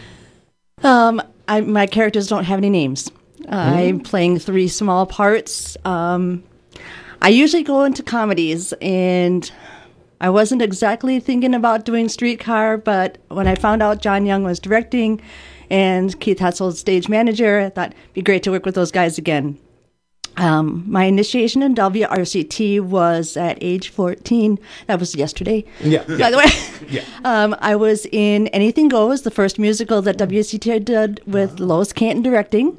Um, I, my characters don't have any names. Uh, mm-hmm. I'm playing three small parts. Um, I usually go into comedies, and I wasn't exactly thinking about doing Streetcar, but when I found out John Young was directing and Keith Hetzel's stage manager, I thought it'd be great to work with those guys again. Um, my initiation in W R C T was at age fourteen. That was yesterday. Yeah. By yeah. the way. Yeah. Um, I was in Anything Goes, the first musical that W R C T did with Lois Canton directing.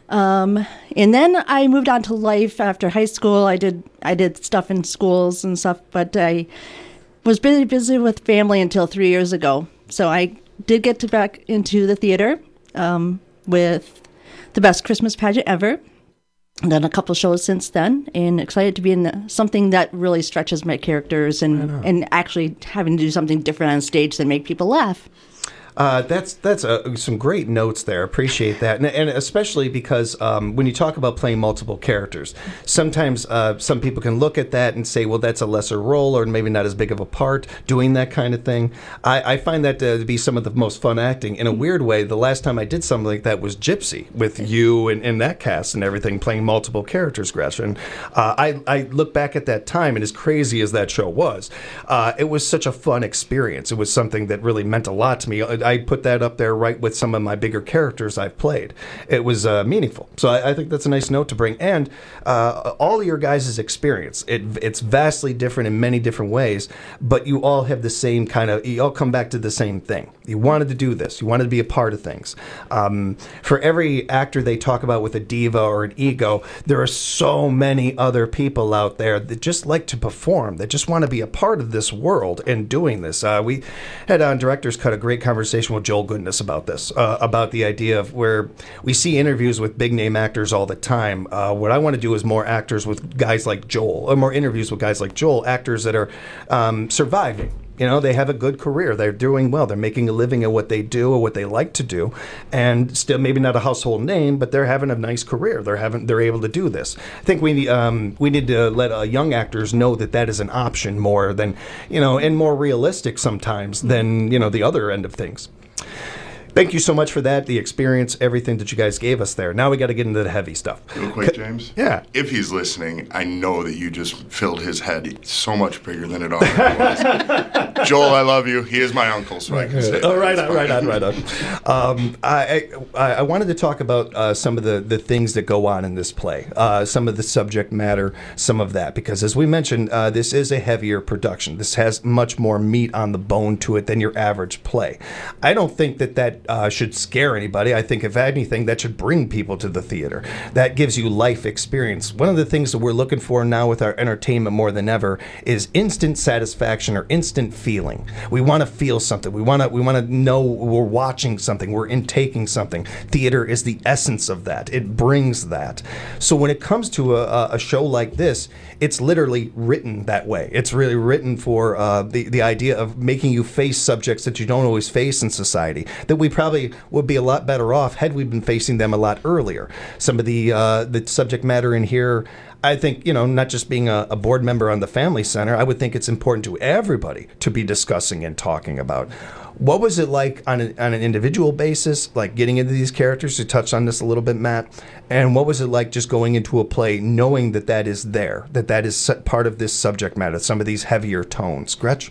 Um, and then I moved on to life after high school. I did I did stuff in schools and stuff, but I was really busy with family until three years ago. So I did get to back into the theater um, with The Best Christmas Pageant Ever. Done a couple shows since then, and excited to be in the, something that really stretches my characters and, and actually having to do something different on stage that make people laugh. Uh, that's that's uh, some great notes there. Appreciate that, and, and especially because um, when you talk about playing multiple characters, sometimes uh, some people can look at that and say, "Well, that's a lesser role, or maybe not as big of a part." Doing that kind of thing, I, I find that to be some of the most fun acting. In a weird way, the last time I did something like that was Gypsy with you and, and that cast and everything, playing multiple characters. Gretchen, and uh, I I look back at that time, and as crazy as that show was, uh, it was such a fun experience. It was something that really meant a lot to me. I put that up there right with some of my bigger characters I've played. It was uh, meaningful. So I, I think that's a nice note to bring. And uh, all of your guys' experience, it, it's vastly different in many different ways, but you all have the same kind of, you all come back to the same thing. You wanted to do this. You wanted to be a part of things. Um, for every actor they talk about with a diva or an ego, there are so many other people out there that just like to perform, that just want to be a part of this world and doing this. Uh, we had on Director's Cut a great conversation with Joel Goodness about this, uh, about the idea of where we see interviews with big name actors all the time. Uh, what I want to do is more actors with guys like Joel, or more interviews with guys like Joel, actors that are um, surviving. You know, they have a good career. They're doing well. They're making a living at what they do or what they like to do, and still maybe not a household name, but they're having a nice career. They're having, they're able to do this. I think we um, we need to let uh, young actors know that that is an option more than, you know, and more realistic sometimes than, you know, the other end of things. Thank you so much for that, the experience, everything that you guys gave us there. Now we got to get into the heavy stuff. Real quick, James. Yeah. If he's listening, I know that you just filled his head so much bigger than it already was. Joel, I love you. He is my uncle, so I can say Oh, right on, right on, right on. Um, I, I I wanted to talk about uh, some of the, the things that go on in this play, uh, some of the subject matter, some of that, because as we mentioned, uh, this is a heavier production. This has much more meat on the bone to it than your average play. I don't think that that Uh, should scare anybody. I think, if anything, that should bring people to the theater. That gives you life experience. One of the things that we're looking for now with our entertainment more than ever is instant satisfaction or instant feeling. We want to feel something. We want to we want to know we're watching something. We're intaking something. Theater is the essence of that. It brings that. So when it comes to a, a show like this, it's literally written that way. It's really written for uh, the, the idea of making you face subjects that you don't always face in society, that we probably would be a lot better off had we been facing them a lot earlier. Some of the uh, the subject matter in here, I think, you know, not just being a, a board member on the Family Center, I would think it's important to everybody to be discussing and talking about. What was it like on, a, on an individual basis, like getting into these characters? You touched on this a little bit, Matt. And what was it like just going into a play, knowing that that is there, that that is part of this subject matter, some of these heavier tones? Gretch?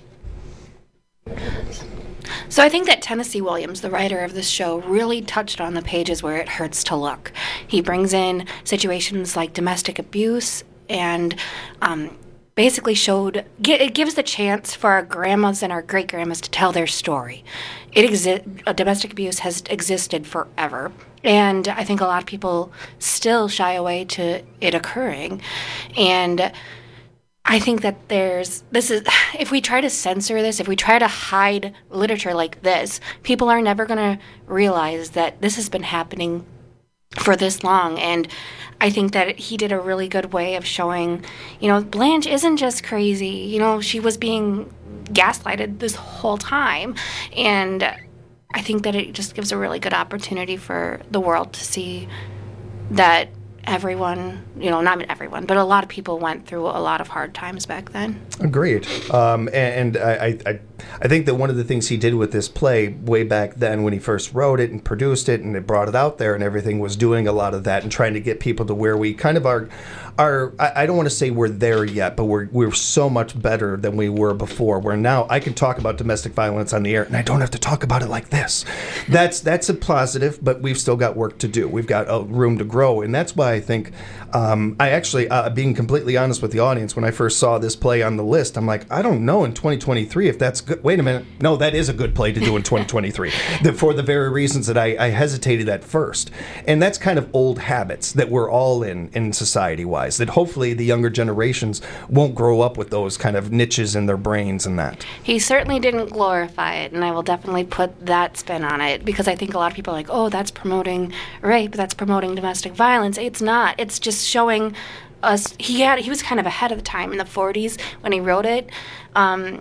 So I think that Tennessee Williams, the writer of this show, really touched on the pages where it hurts to look. He brings in situations like domestic abuse and um, basically showed, it gives the chance for our grandmas and our great-grandmas to tell their story. It exi- domestic abuse has existed forever, and I think a lot of people still shy away to it occurring. And I think that there's, this is, if we try to censor this, if we try to hide literature like this, people are never going to realize that this has been happening for this long. And I think that he did a really good way of showing, you know, Blanche isn't just crazy. You know, she was being gaslighted this whole time. And I think that it just gives a really good opportunity for the world to see that everyone, you know, not everyone, but a lot of people went through a lot of hard times back then. Agreed. Um, and and I, I, I think that one of the things he did with this play way back then when he first wrote it and produced it and it brought it out there and everything was doing a lot of that and trying to get people to where we kind of are are, I, I don't want to say we're there yet, but we're we're so much better than we were before. Where now I can talk about domestic violence on the air, and I don't have to talk about it like this. That's that's a positive, but we've still got work to do. We've got uh, room to grow, and that's why I think um, I actually, uh, being completely honest with the audience, when I first saw this play on the list, I'm like, I don't know in twenty twenty-three if that's good. Wait a minute, no, that is a good play to do in twenty twenty-three. the, for the very reasons that I, I hesitated at first, and that's kind of old habits that we're all in in society-wise. That hopefully the younger generations won't grow up with those kind of niches in their brains and that. He certainly didn't glorify it, and I will definitely put that spin on it, because I think a lot of people are like, oh, that's promoting rape, that's promoting domestic violence. It's not. It's just showing us, he had he was kind of ahead of the time in the forties when he wrote it, um,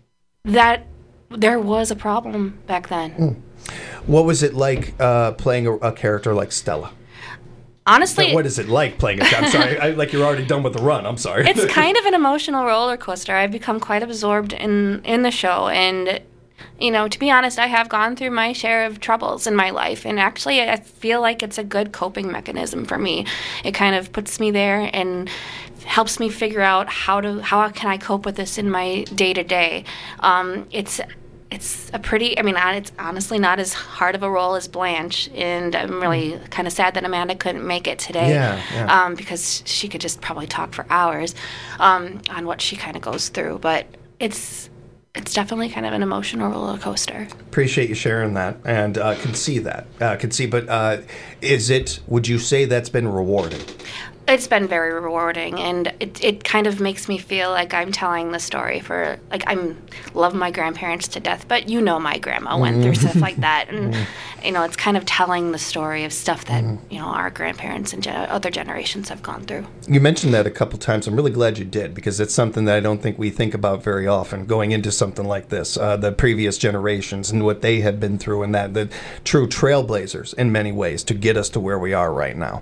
that there was a problem back then. Mm. What was it like uh, playing a, a character like Stella? Honestly, what is it like playing a I'm sorry, I, like you're already done with the run. I'm sorry. It's kind of an emotional roller coaster. I've become quite absorbed in, in the show. And, you know, to be honest, I have gone through my share of troubles in my life. And actually, I feel like it's a good coping mechanism for me. It kind of puts me there and helps me figure out how to how can I cope with this in my day-to-day. Um, it's... It's a pretty, I mean, it's honestly not as hard of a role as Blanche, and I'm really kind of sad that Amanda couldn't make it today, yeah, yeah. Um, because she could just probably talk for hours um, on what she kind of goes through. But it's it's definitely kind of an emotional roller coaster. Appreciate you sharing that, and uh, can see that, uh, can see. But uh, is it? Would you say that's been rewarding? It's been very rewarding, and it it kind of makes me feel like I'm telling the story for, like, I'm love my grandparents to death, but you know my grandma went through stuff like that, and you know, it's kind of telling the story of stuff that you know our grandparents and gen- other generations have gone through. You mentioned that a couple times. I'm really glad you did, because it's something that I don't think we think about very often going into something like this. Uh, the previous generations and what they had been through, and that the true trailblazers in many ways to get us to where we are right now.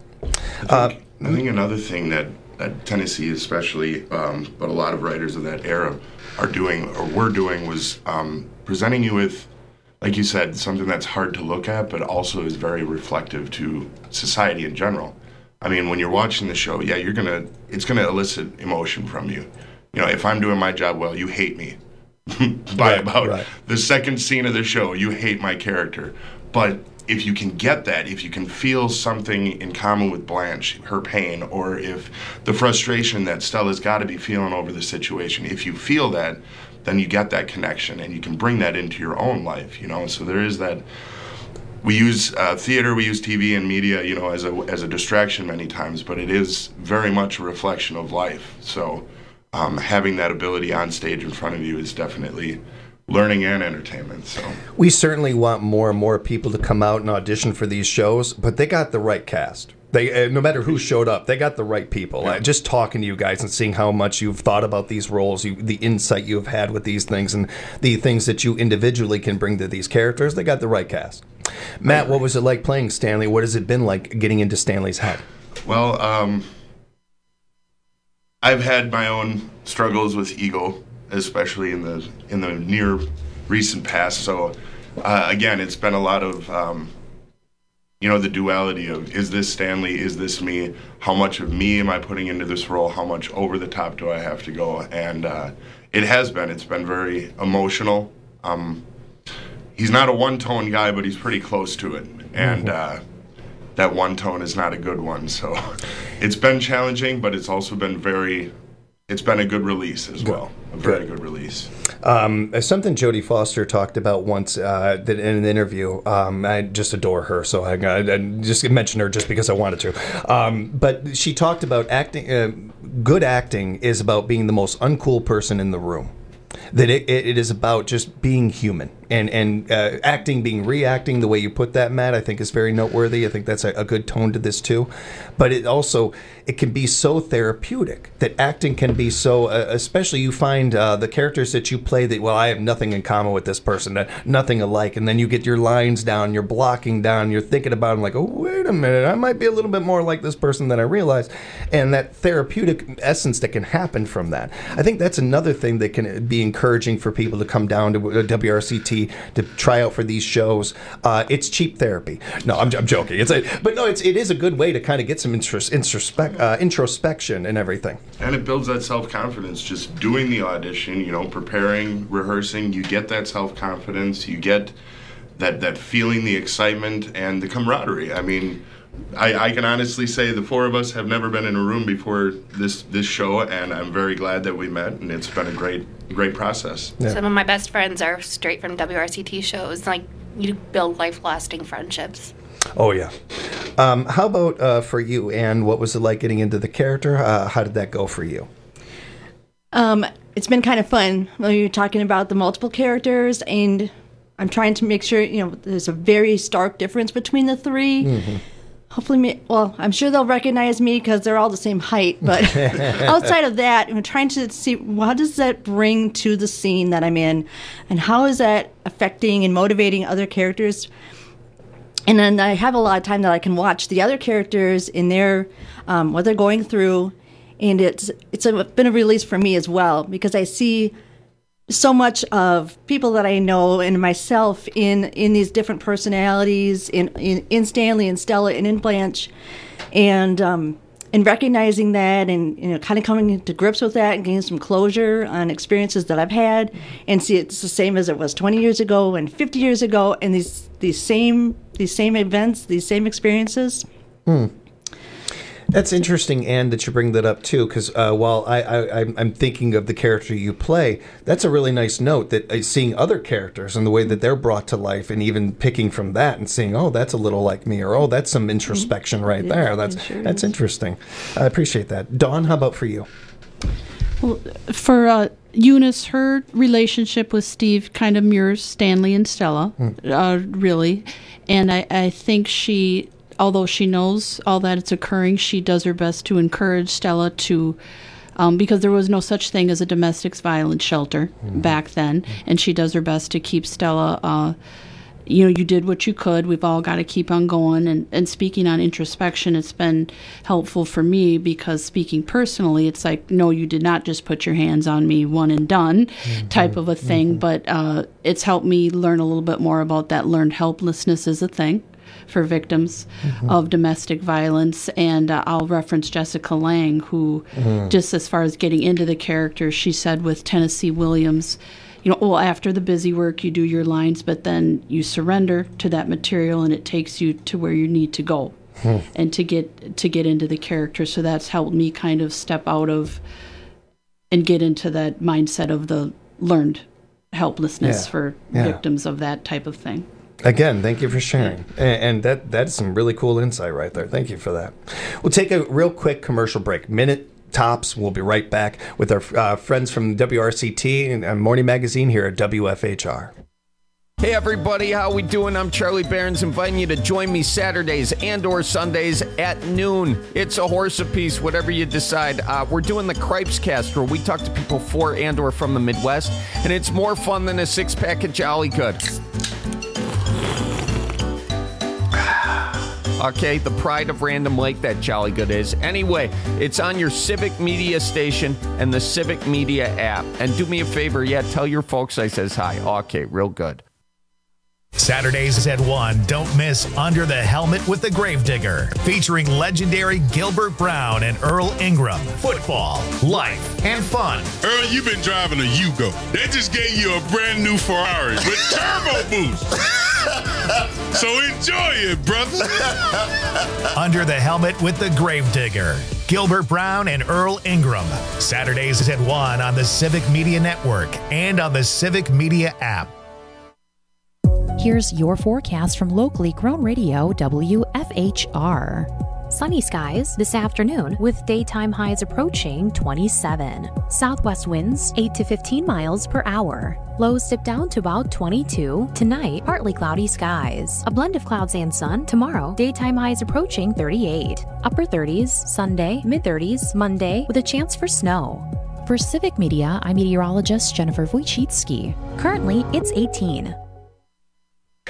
I think, I think another thing that, that Tennessee especially, um, but a lot of writers of that era are doing, or were doing, was um, presenting you with, like you said, something that's hard to look at, but also is very reflective to society in general. I mean, when you're watching the show, yeah, you're gonna, it's gonna elicit emotion from you. You know, if I'm doing my job well, you hate me. By Right, about right. the second scene of the show, you hate my character. But if you can get that, if you can feel something in common with Blanche, her pain, or if the frustration that Stella's got to be feeling over the situation, if you feel that, then you get that connection, and you can bring that into your own life, you know? So there is that. We use uh, theater, we use T V and media, you know, as a as a distraction many times, but it is very much a reflection of life. So um, having that ability on stage in front of you is definitely learning and entertainment. So We certainly want more and more people to come out and audition for these shows, but they got the right cast. They, uh, no matter who showed up, they got the right people. Yeah. Uh, just talking to you guys and seeing how much you've thought about these roles, you, the insight you have had with these things, and the things that you individually can bring to these characters, they got the right cast. Matt, what was it like playing Stanley? What has it been like getting into Stanley's head? Well, um, I've had my own struggles with ego, especially in the in the near recent past. So uh, again, it's been a lot of um, you know, the duality of, is this Stanley, is this me? How much of me am I putting into this role? How much over the top do I have to go? And uh, it has been. It's been very emotional. Um, he's not a one-tone guy, but he's pretty close to it. And uh, that one tone is not a good one. So it's been challenging, but it's also been very, it's been a good release as well. A very good release. Um, something Jodie Foster talked about once uh, that in an interview. Um, I just adore her, so I, I, I just mentioned her just because I wanted to. Um, but she talked about acting. Uh, good acting is about being the most uncool person in the room. That it, it is about just being human, and and uh, acting being reacting. The way you put that, Matt, I think is very noteworthy. I think that's a, a good tone to this too. But it also, it can be so therapeutic that acting can be so, uh, especially you find uh, the characters that you play that, well, I have nothing in common with this person, that nothing alike, and then you get your lines down, you're blocking down, you're thinking about them like, oh, wait a minute, I might be a little bit more like this person than I realize, and that therapeutic essence that can happen from that. I think that's another thing that can be encouraging for people to come down to W R C T T to try out for these shows. Uh, it's cheap therapy. No, I'm, I'm joking. It's a, but no, it's it is a good way to kind of get some intros, introspec, uh, introspection and everything. And it builds that self-confidence. Just doing the audition, you know, preparing, rehearsing, you get that self-confidence. You get that that feeling, the excitement, and the camaraderie. I mean, I, I can honestly say the four of us have never been in a room before this this show, and I'm very glad that we met, and it's been a great great process. Yeah. Some of my best friends are straight from W R C T shows. Like, you build life-lasting friendships. Oh, yeah. Um, how about uh, for you, Anne? What was it like getting into the character? Uh, how did that go for you? Um, it's been kind of fun. Well, you're talking about the multiple characters, and I'm trying to make sure, you know, there's a very stark difference between the three. Mm-hmm. Hopefully, me, well, I'm sure they'll recognize me because they're all the same height. But outside of that, I'm trying to see what does that bring to the scene that I'm in, and how is that affecting and motivating other characters. And then I have a lot of time that I can watch the other characters in their um, what they're going through, and it's it's a, been a release for me as well, because I see so much of people that I know and myself in, in these different personalities, in, in, in Stanley and Stella and in Blanche, and um, and recognizing that, and you know, kind of coming to grips with that and getting some closure on experiences that I've had, and see it's the same as it was twenty years ago and fifty years ago, and these these same these same events, these same experiences. Hmm. That's interesting, Anne, that you bring that up, too, because uh, while I, I, I'm thinking of the character you play, that's a really nice note, that uh, seeing other characters and the way that they're brought to life, and even picking from that and seeing, oh, that's a little like me, or oh, that's some introspection right yeah, there. That's sure that's interesting. I appreciate that. Dawn, how about for you? Well, for uh, Eunice, her relationship with Steve kind of mirrors Stanley and Stella, hmm. uh, really. And I, I think she... although she knows all that it's occurring, she does her best to encourage Stella to, um, because there was no such thing as a domestic violence shelter mm-hmm. back then, and she does her best to keep Stella, uh, you know, you did what you could. We've all got to keep on going. And, and speaking on introspection, it's been helpful for me, because speaking personally, it's like, no, you did not just put your hands on me, one and done mm-hmm. type of a thing, mm-hmm. but uh, it's helped me learn a little bit more about that. Learned helplessness is a thing for victims mm-hmm. of domestic violence. And uh, I'll reference Jessica Lange, who mm-hmm. just as far as getting into the character, she said with Tennessee Williams, you know, well, after the busy work, you do your lines, but then you surrender to that material and it takes you to where you need to go hmm. and to get to get into the character. So that's helped me kind of step out of and get into that mindset of the learned helplessness yeah. for yeah. victims of that type of thing. Again, thank you for sharing. And, and that that's some really cool insight right there. Thank you for that. We'll take a real quick commercial break. Minute tops. We'll be right back with our uh, friends from W R C T and Morning Magazine here at W F H R. Hey everybody, how we doing? I'm Charlie Barons, inviting you to join me Saturdays and or Sundays at noon. It's a horse apiece, whatever you decide. Uh, we're doing the Cripes Cast, where we talk to people for and or from the Midwest, and it's more fun than a six-pack of Jolly Good. Okay, the pride of Random Lake, that Jolly Good is. Anyway, it's on your Civic Media station and the Civic Media app. And do me a favor, yeah, tell your folks I says hi. Okay, real good. Saturdays at one, don't miss Under the Helmet with the Gravedigger, featuring legendary Gilbert Brown and Earl Ingram. Football, life, and fun. Earl, you've been driving a Yugo. They just gave you a brand new Ferrari with turbo boost. So enjoy it, brother. Under the Helmet with the Gravedigger, Gilbert Brown and Earl Ingram. Saturdays at one on the Civic Media Network and on the Civic Media app. Here's your forecast from locally grown radio W F H R. Sunny skies this afternoon with daytime highs approaching twenty-seven. Southwest winds eight to fifteen miles per hour. Lows dip down to about twenty-two. Tonight, partly cloudy skies. A blend of clouds and sun. Tomorrow, daytime highs approaching thirty-eight. Upper thirties, Sunday, mid-thirties, Monday, with a chance for snow. For Civic Media, I'm meteorologist Jennifer Wojcicki. Currently, it's eighteen.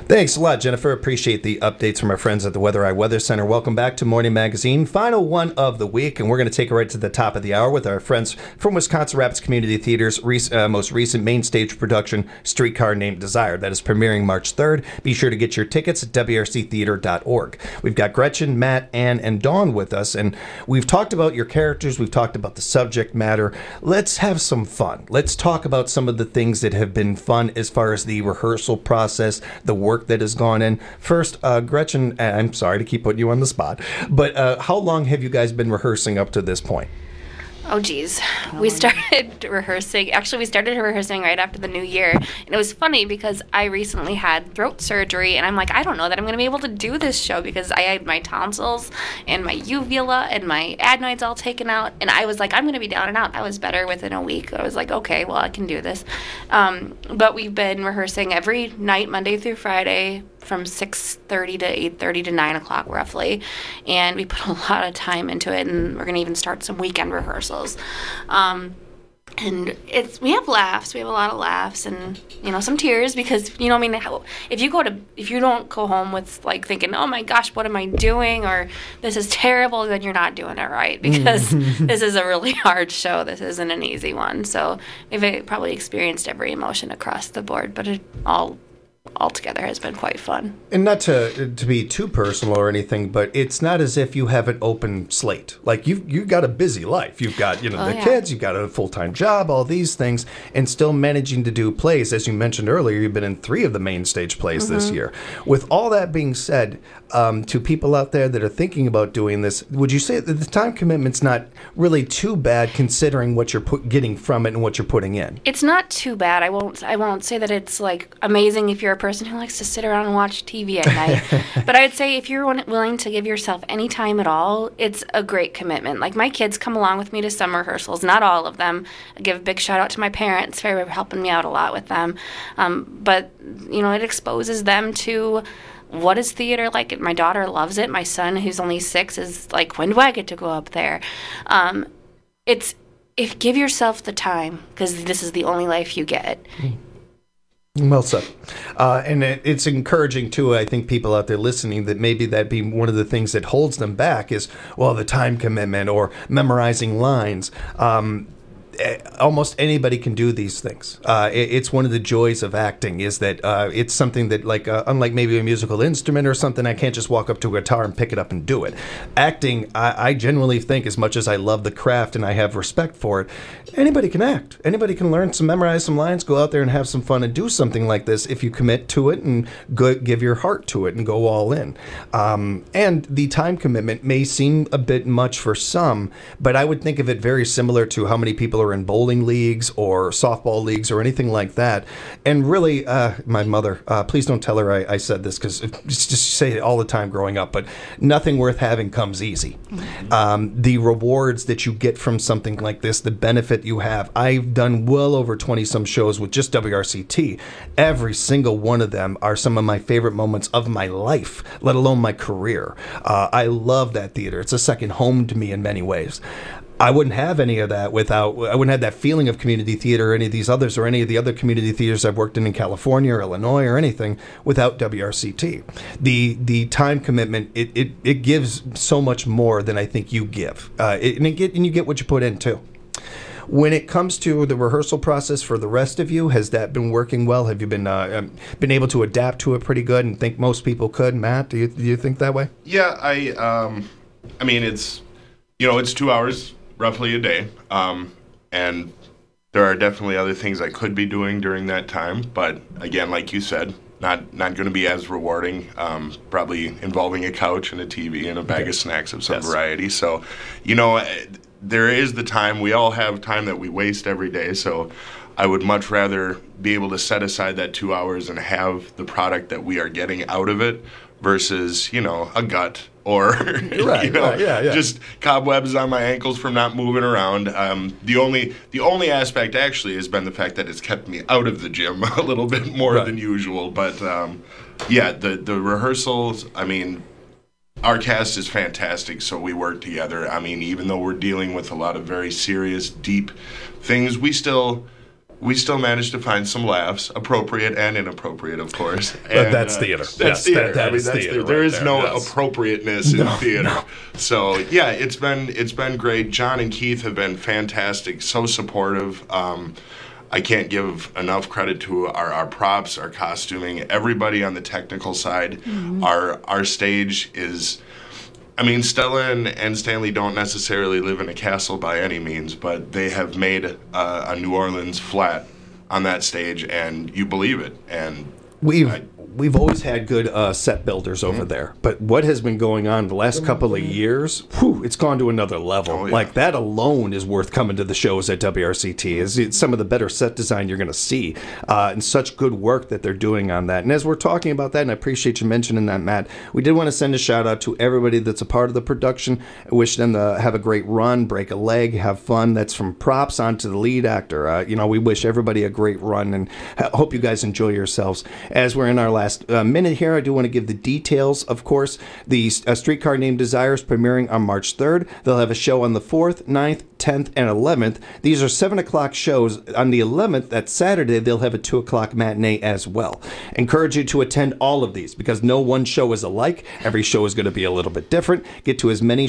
Thanks a lot, Jennifer. Appreciate the updates from our friends at the Weather Eye Weather Center. Welcome back to Morning Magazine. Final one of the week, and we're going to take it right to the top of the hour with our friends from Wisconsin Rapids Community Theater's rec- uh, most recent main stage production, Streetcar Named Desire. That is premiering March third. Be sure to get your tickets at W R C theater dot org. We've got Gretchen, Matt, Ann, and Dawn with us, and we've talked about your characters. We've talked about the subject matter. Let's have some fun. Let's talk about some of the things that have been fun as far as the rehearsal process, the work that has gone in. First, uh, Gretchen, I'm sorry to keep putting you on the spot, but uh, how long have you guys been rehearsing up to this point? Oh, geez. We started rehearsing. Actually, we started rehearsing right after the new year. And it was funny because I recently had throat surgery. And I'm like, I don't know that I'm going to be able to do this show because I had my tonsils and my uvula and my adenoids all taken out. And I was like, I'm going to be down and out. I was better within a week. I was like, okay, well, I can do this. Um, but we've been rehearsing every night, Monday through Friday, from six thirty to eight thirty to nine o'clock roughly, and we put a lot of time into it, and we're going to even start some weekend rehearsals. Um, and it's we have laughs, we have a lot of laughs, and you know some tears because you know I mean how, if you go to if you don't go home with like thinking oh my gosh what am I doing or this is terrible, then you're not doing it right because this is a really hard show. This isn't an easy one, so we've probably experienced every emotion across the board, but it all. altogether has been quite fun. And not to to be too personal or anything, but it's not as if you have an open slate. Like you've you've got a busy life. You've got you know oh, the yeah. kids. You've got a full time job. All these things, and still managing to do plays. As you mentioned earlier, you've been in three of the main stage plays mm-hmm. this year. With all that being said, um, to people out there that are thinking about doing this, would you say that the time commitment's not really too bad considering what you're put, getting from it and what you're putting in? It's not too bad. I won't I won't say that it's like amazing if you're a person who likes to sit around and watch T V at night. But I'd say if you're willing to give yourself any time at all, it's a great commitment. Like my kids come along with me to some rehearsals, not all of them. I give a big shout out to my parents for helping me out a lot with them. Um, but, you know, it exposes them to what is theater like. My daughter loves it. My son, who's only six, is like, when do I get to go up there? Um, it's if give yourself the time because this is the only life you get. Mm. Well said. Uh, and it, it's encouraging, too, I think, people out there listening that maybe that be one of the things that holds them back is, well, the time commitment or memorizing lines. Um, almost anybody can do these things. Uh, it, it's one of the joys of acting is that uh, it's something that, like, uh, unlike maybe a musical instrument or something, I can't just walk up to a guitar and pick it up and do it. Acting, I, I genuinely think, as much as I love the craft and I have respect for it, anybody can act. Anybody can learn to memorize some lines, go out there and have some fun and do something like this if you commit to it and go, give your heart to it and go all in. Um, and the time commitment may seem a bit much for some, but I would think of it very similar to how many people are in bowling leagues or softball leagues or anything like that. And really, uh, my mother, uh, please don't tell her I, I said this because just say it all the time growing up, but nothing worth having comes easy. Mm-hmm. Um, the rewards that you get from something like this, the benefit you have. I've done well over twenty some shows with just W R C T. Every single one of them are some of my favorite moments of my life, let alone my career. Uh, I love that theater. It's a second home to me in many ways. I wouldn't have any of that without, I wouldn't have that feeling of community theater or any of these others or any of the other community theaters I've worked in in California or Illinois or anything without W R C T. The the time commitment, it, it, it gives so much more than I think you give. Uh, it, and, it get, and you get what you put in too. When it comes to the rehearsal process for the rest of you, has that been working well? Have you been uh, um, been able to adapt to it pretty good and think most people could? Matt, do you, do you think that way? Yeah, I, um, I mean, it's, you know, it's two hours roughly a day, um, and there are definitely other things I could be doing during that time, but again, like you said, not not going to be as rewarding, um, probably involving a couch and a T V and a bag okay. of snacks of some yes. variety. So, you know, there is the time. We all have time that we waste every day, so I would much rather be able to set aside that two hours and have the product that we are getting out of it versus, you know, a gut or, right, you know, right, yeah, yeah. just cobwebs on my ankles from not moving around. Um, the only the only aspect actually has been the fact that it's kept me out of the gym a little bit more right. than usual. But, um, yeah, the, the rehearsals, I mean, our cast is fantastic, so we work together. I mean, even though we're dealing with a lot of very serious, deep things, we still we still managed to find some laughs, appropriate and inappropriate, of course. But And, that's uh, theater. That's Yes, theater. that- that I mean, is that's theater theater. There right is there, no yes. appropriateness in No, theater. no. So yeah, it's been it's been great. John and Keith have been fantastic, so supportive. Um, I can't give enough credit to our, our props, our costuming, everybody on the technical side. Mhm. Our our stage is. I mean, Stella and, and Stanley don't necessarily live in a castle by any means, but they have made uh, a New Orleans flat on that stage, and you believe it. And We've I- we've always had good uh, set builders over there, but what has been going on the last couple of years? Whew, it's gone to another level. Like that alone is worth coming to the shows at W R C T. Is it's some of the better set design you're going to see, uh, and such good work that they're doing on that. And as we're talking about that, and I appreciate you mentioning that, Matt, we did want to send a shout out to everybody that's a part of the production. I wish them to have a great run, break a leg, have fun. That's from props on to the lead actor. Uh, you know, we wish everybody a great run, and I hope you guys enjoy yourselves. As we're in our last uh, minute here, I do want to give the details. Of course, the uh, Streetcar Named Desire is premiering on March third. They'll have a show on the fourth, ninth, tenth, and eleventh. These are seven o'clock shows. On the eleventh, that Saturday, they'll have a two o'clock matinee as well. Encourage you to attend all of these because no one show is alike. Every show is going to be a little bit different. Get to as many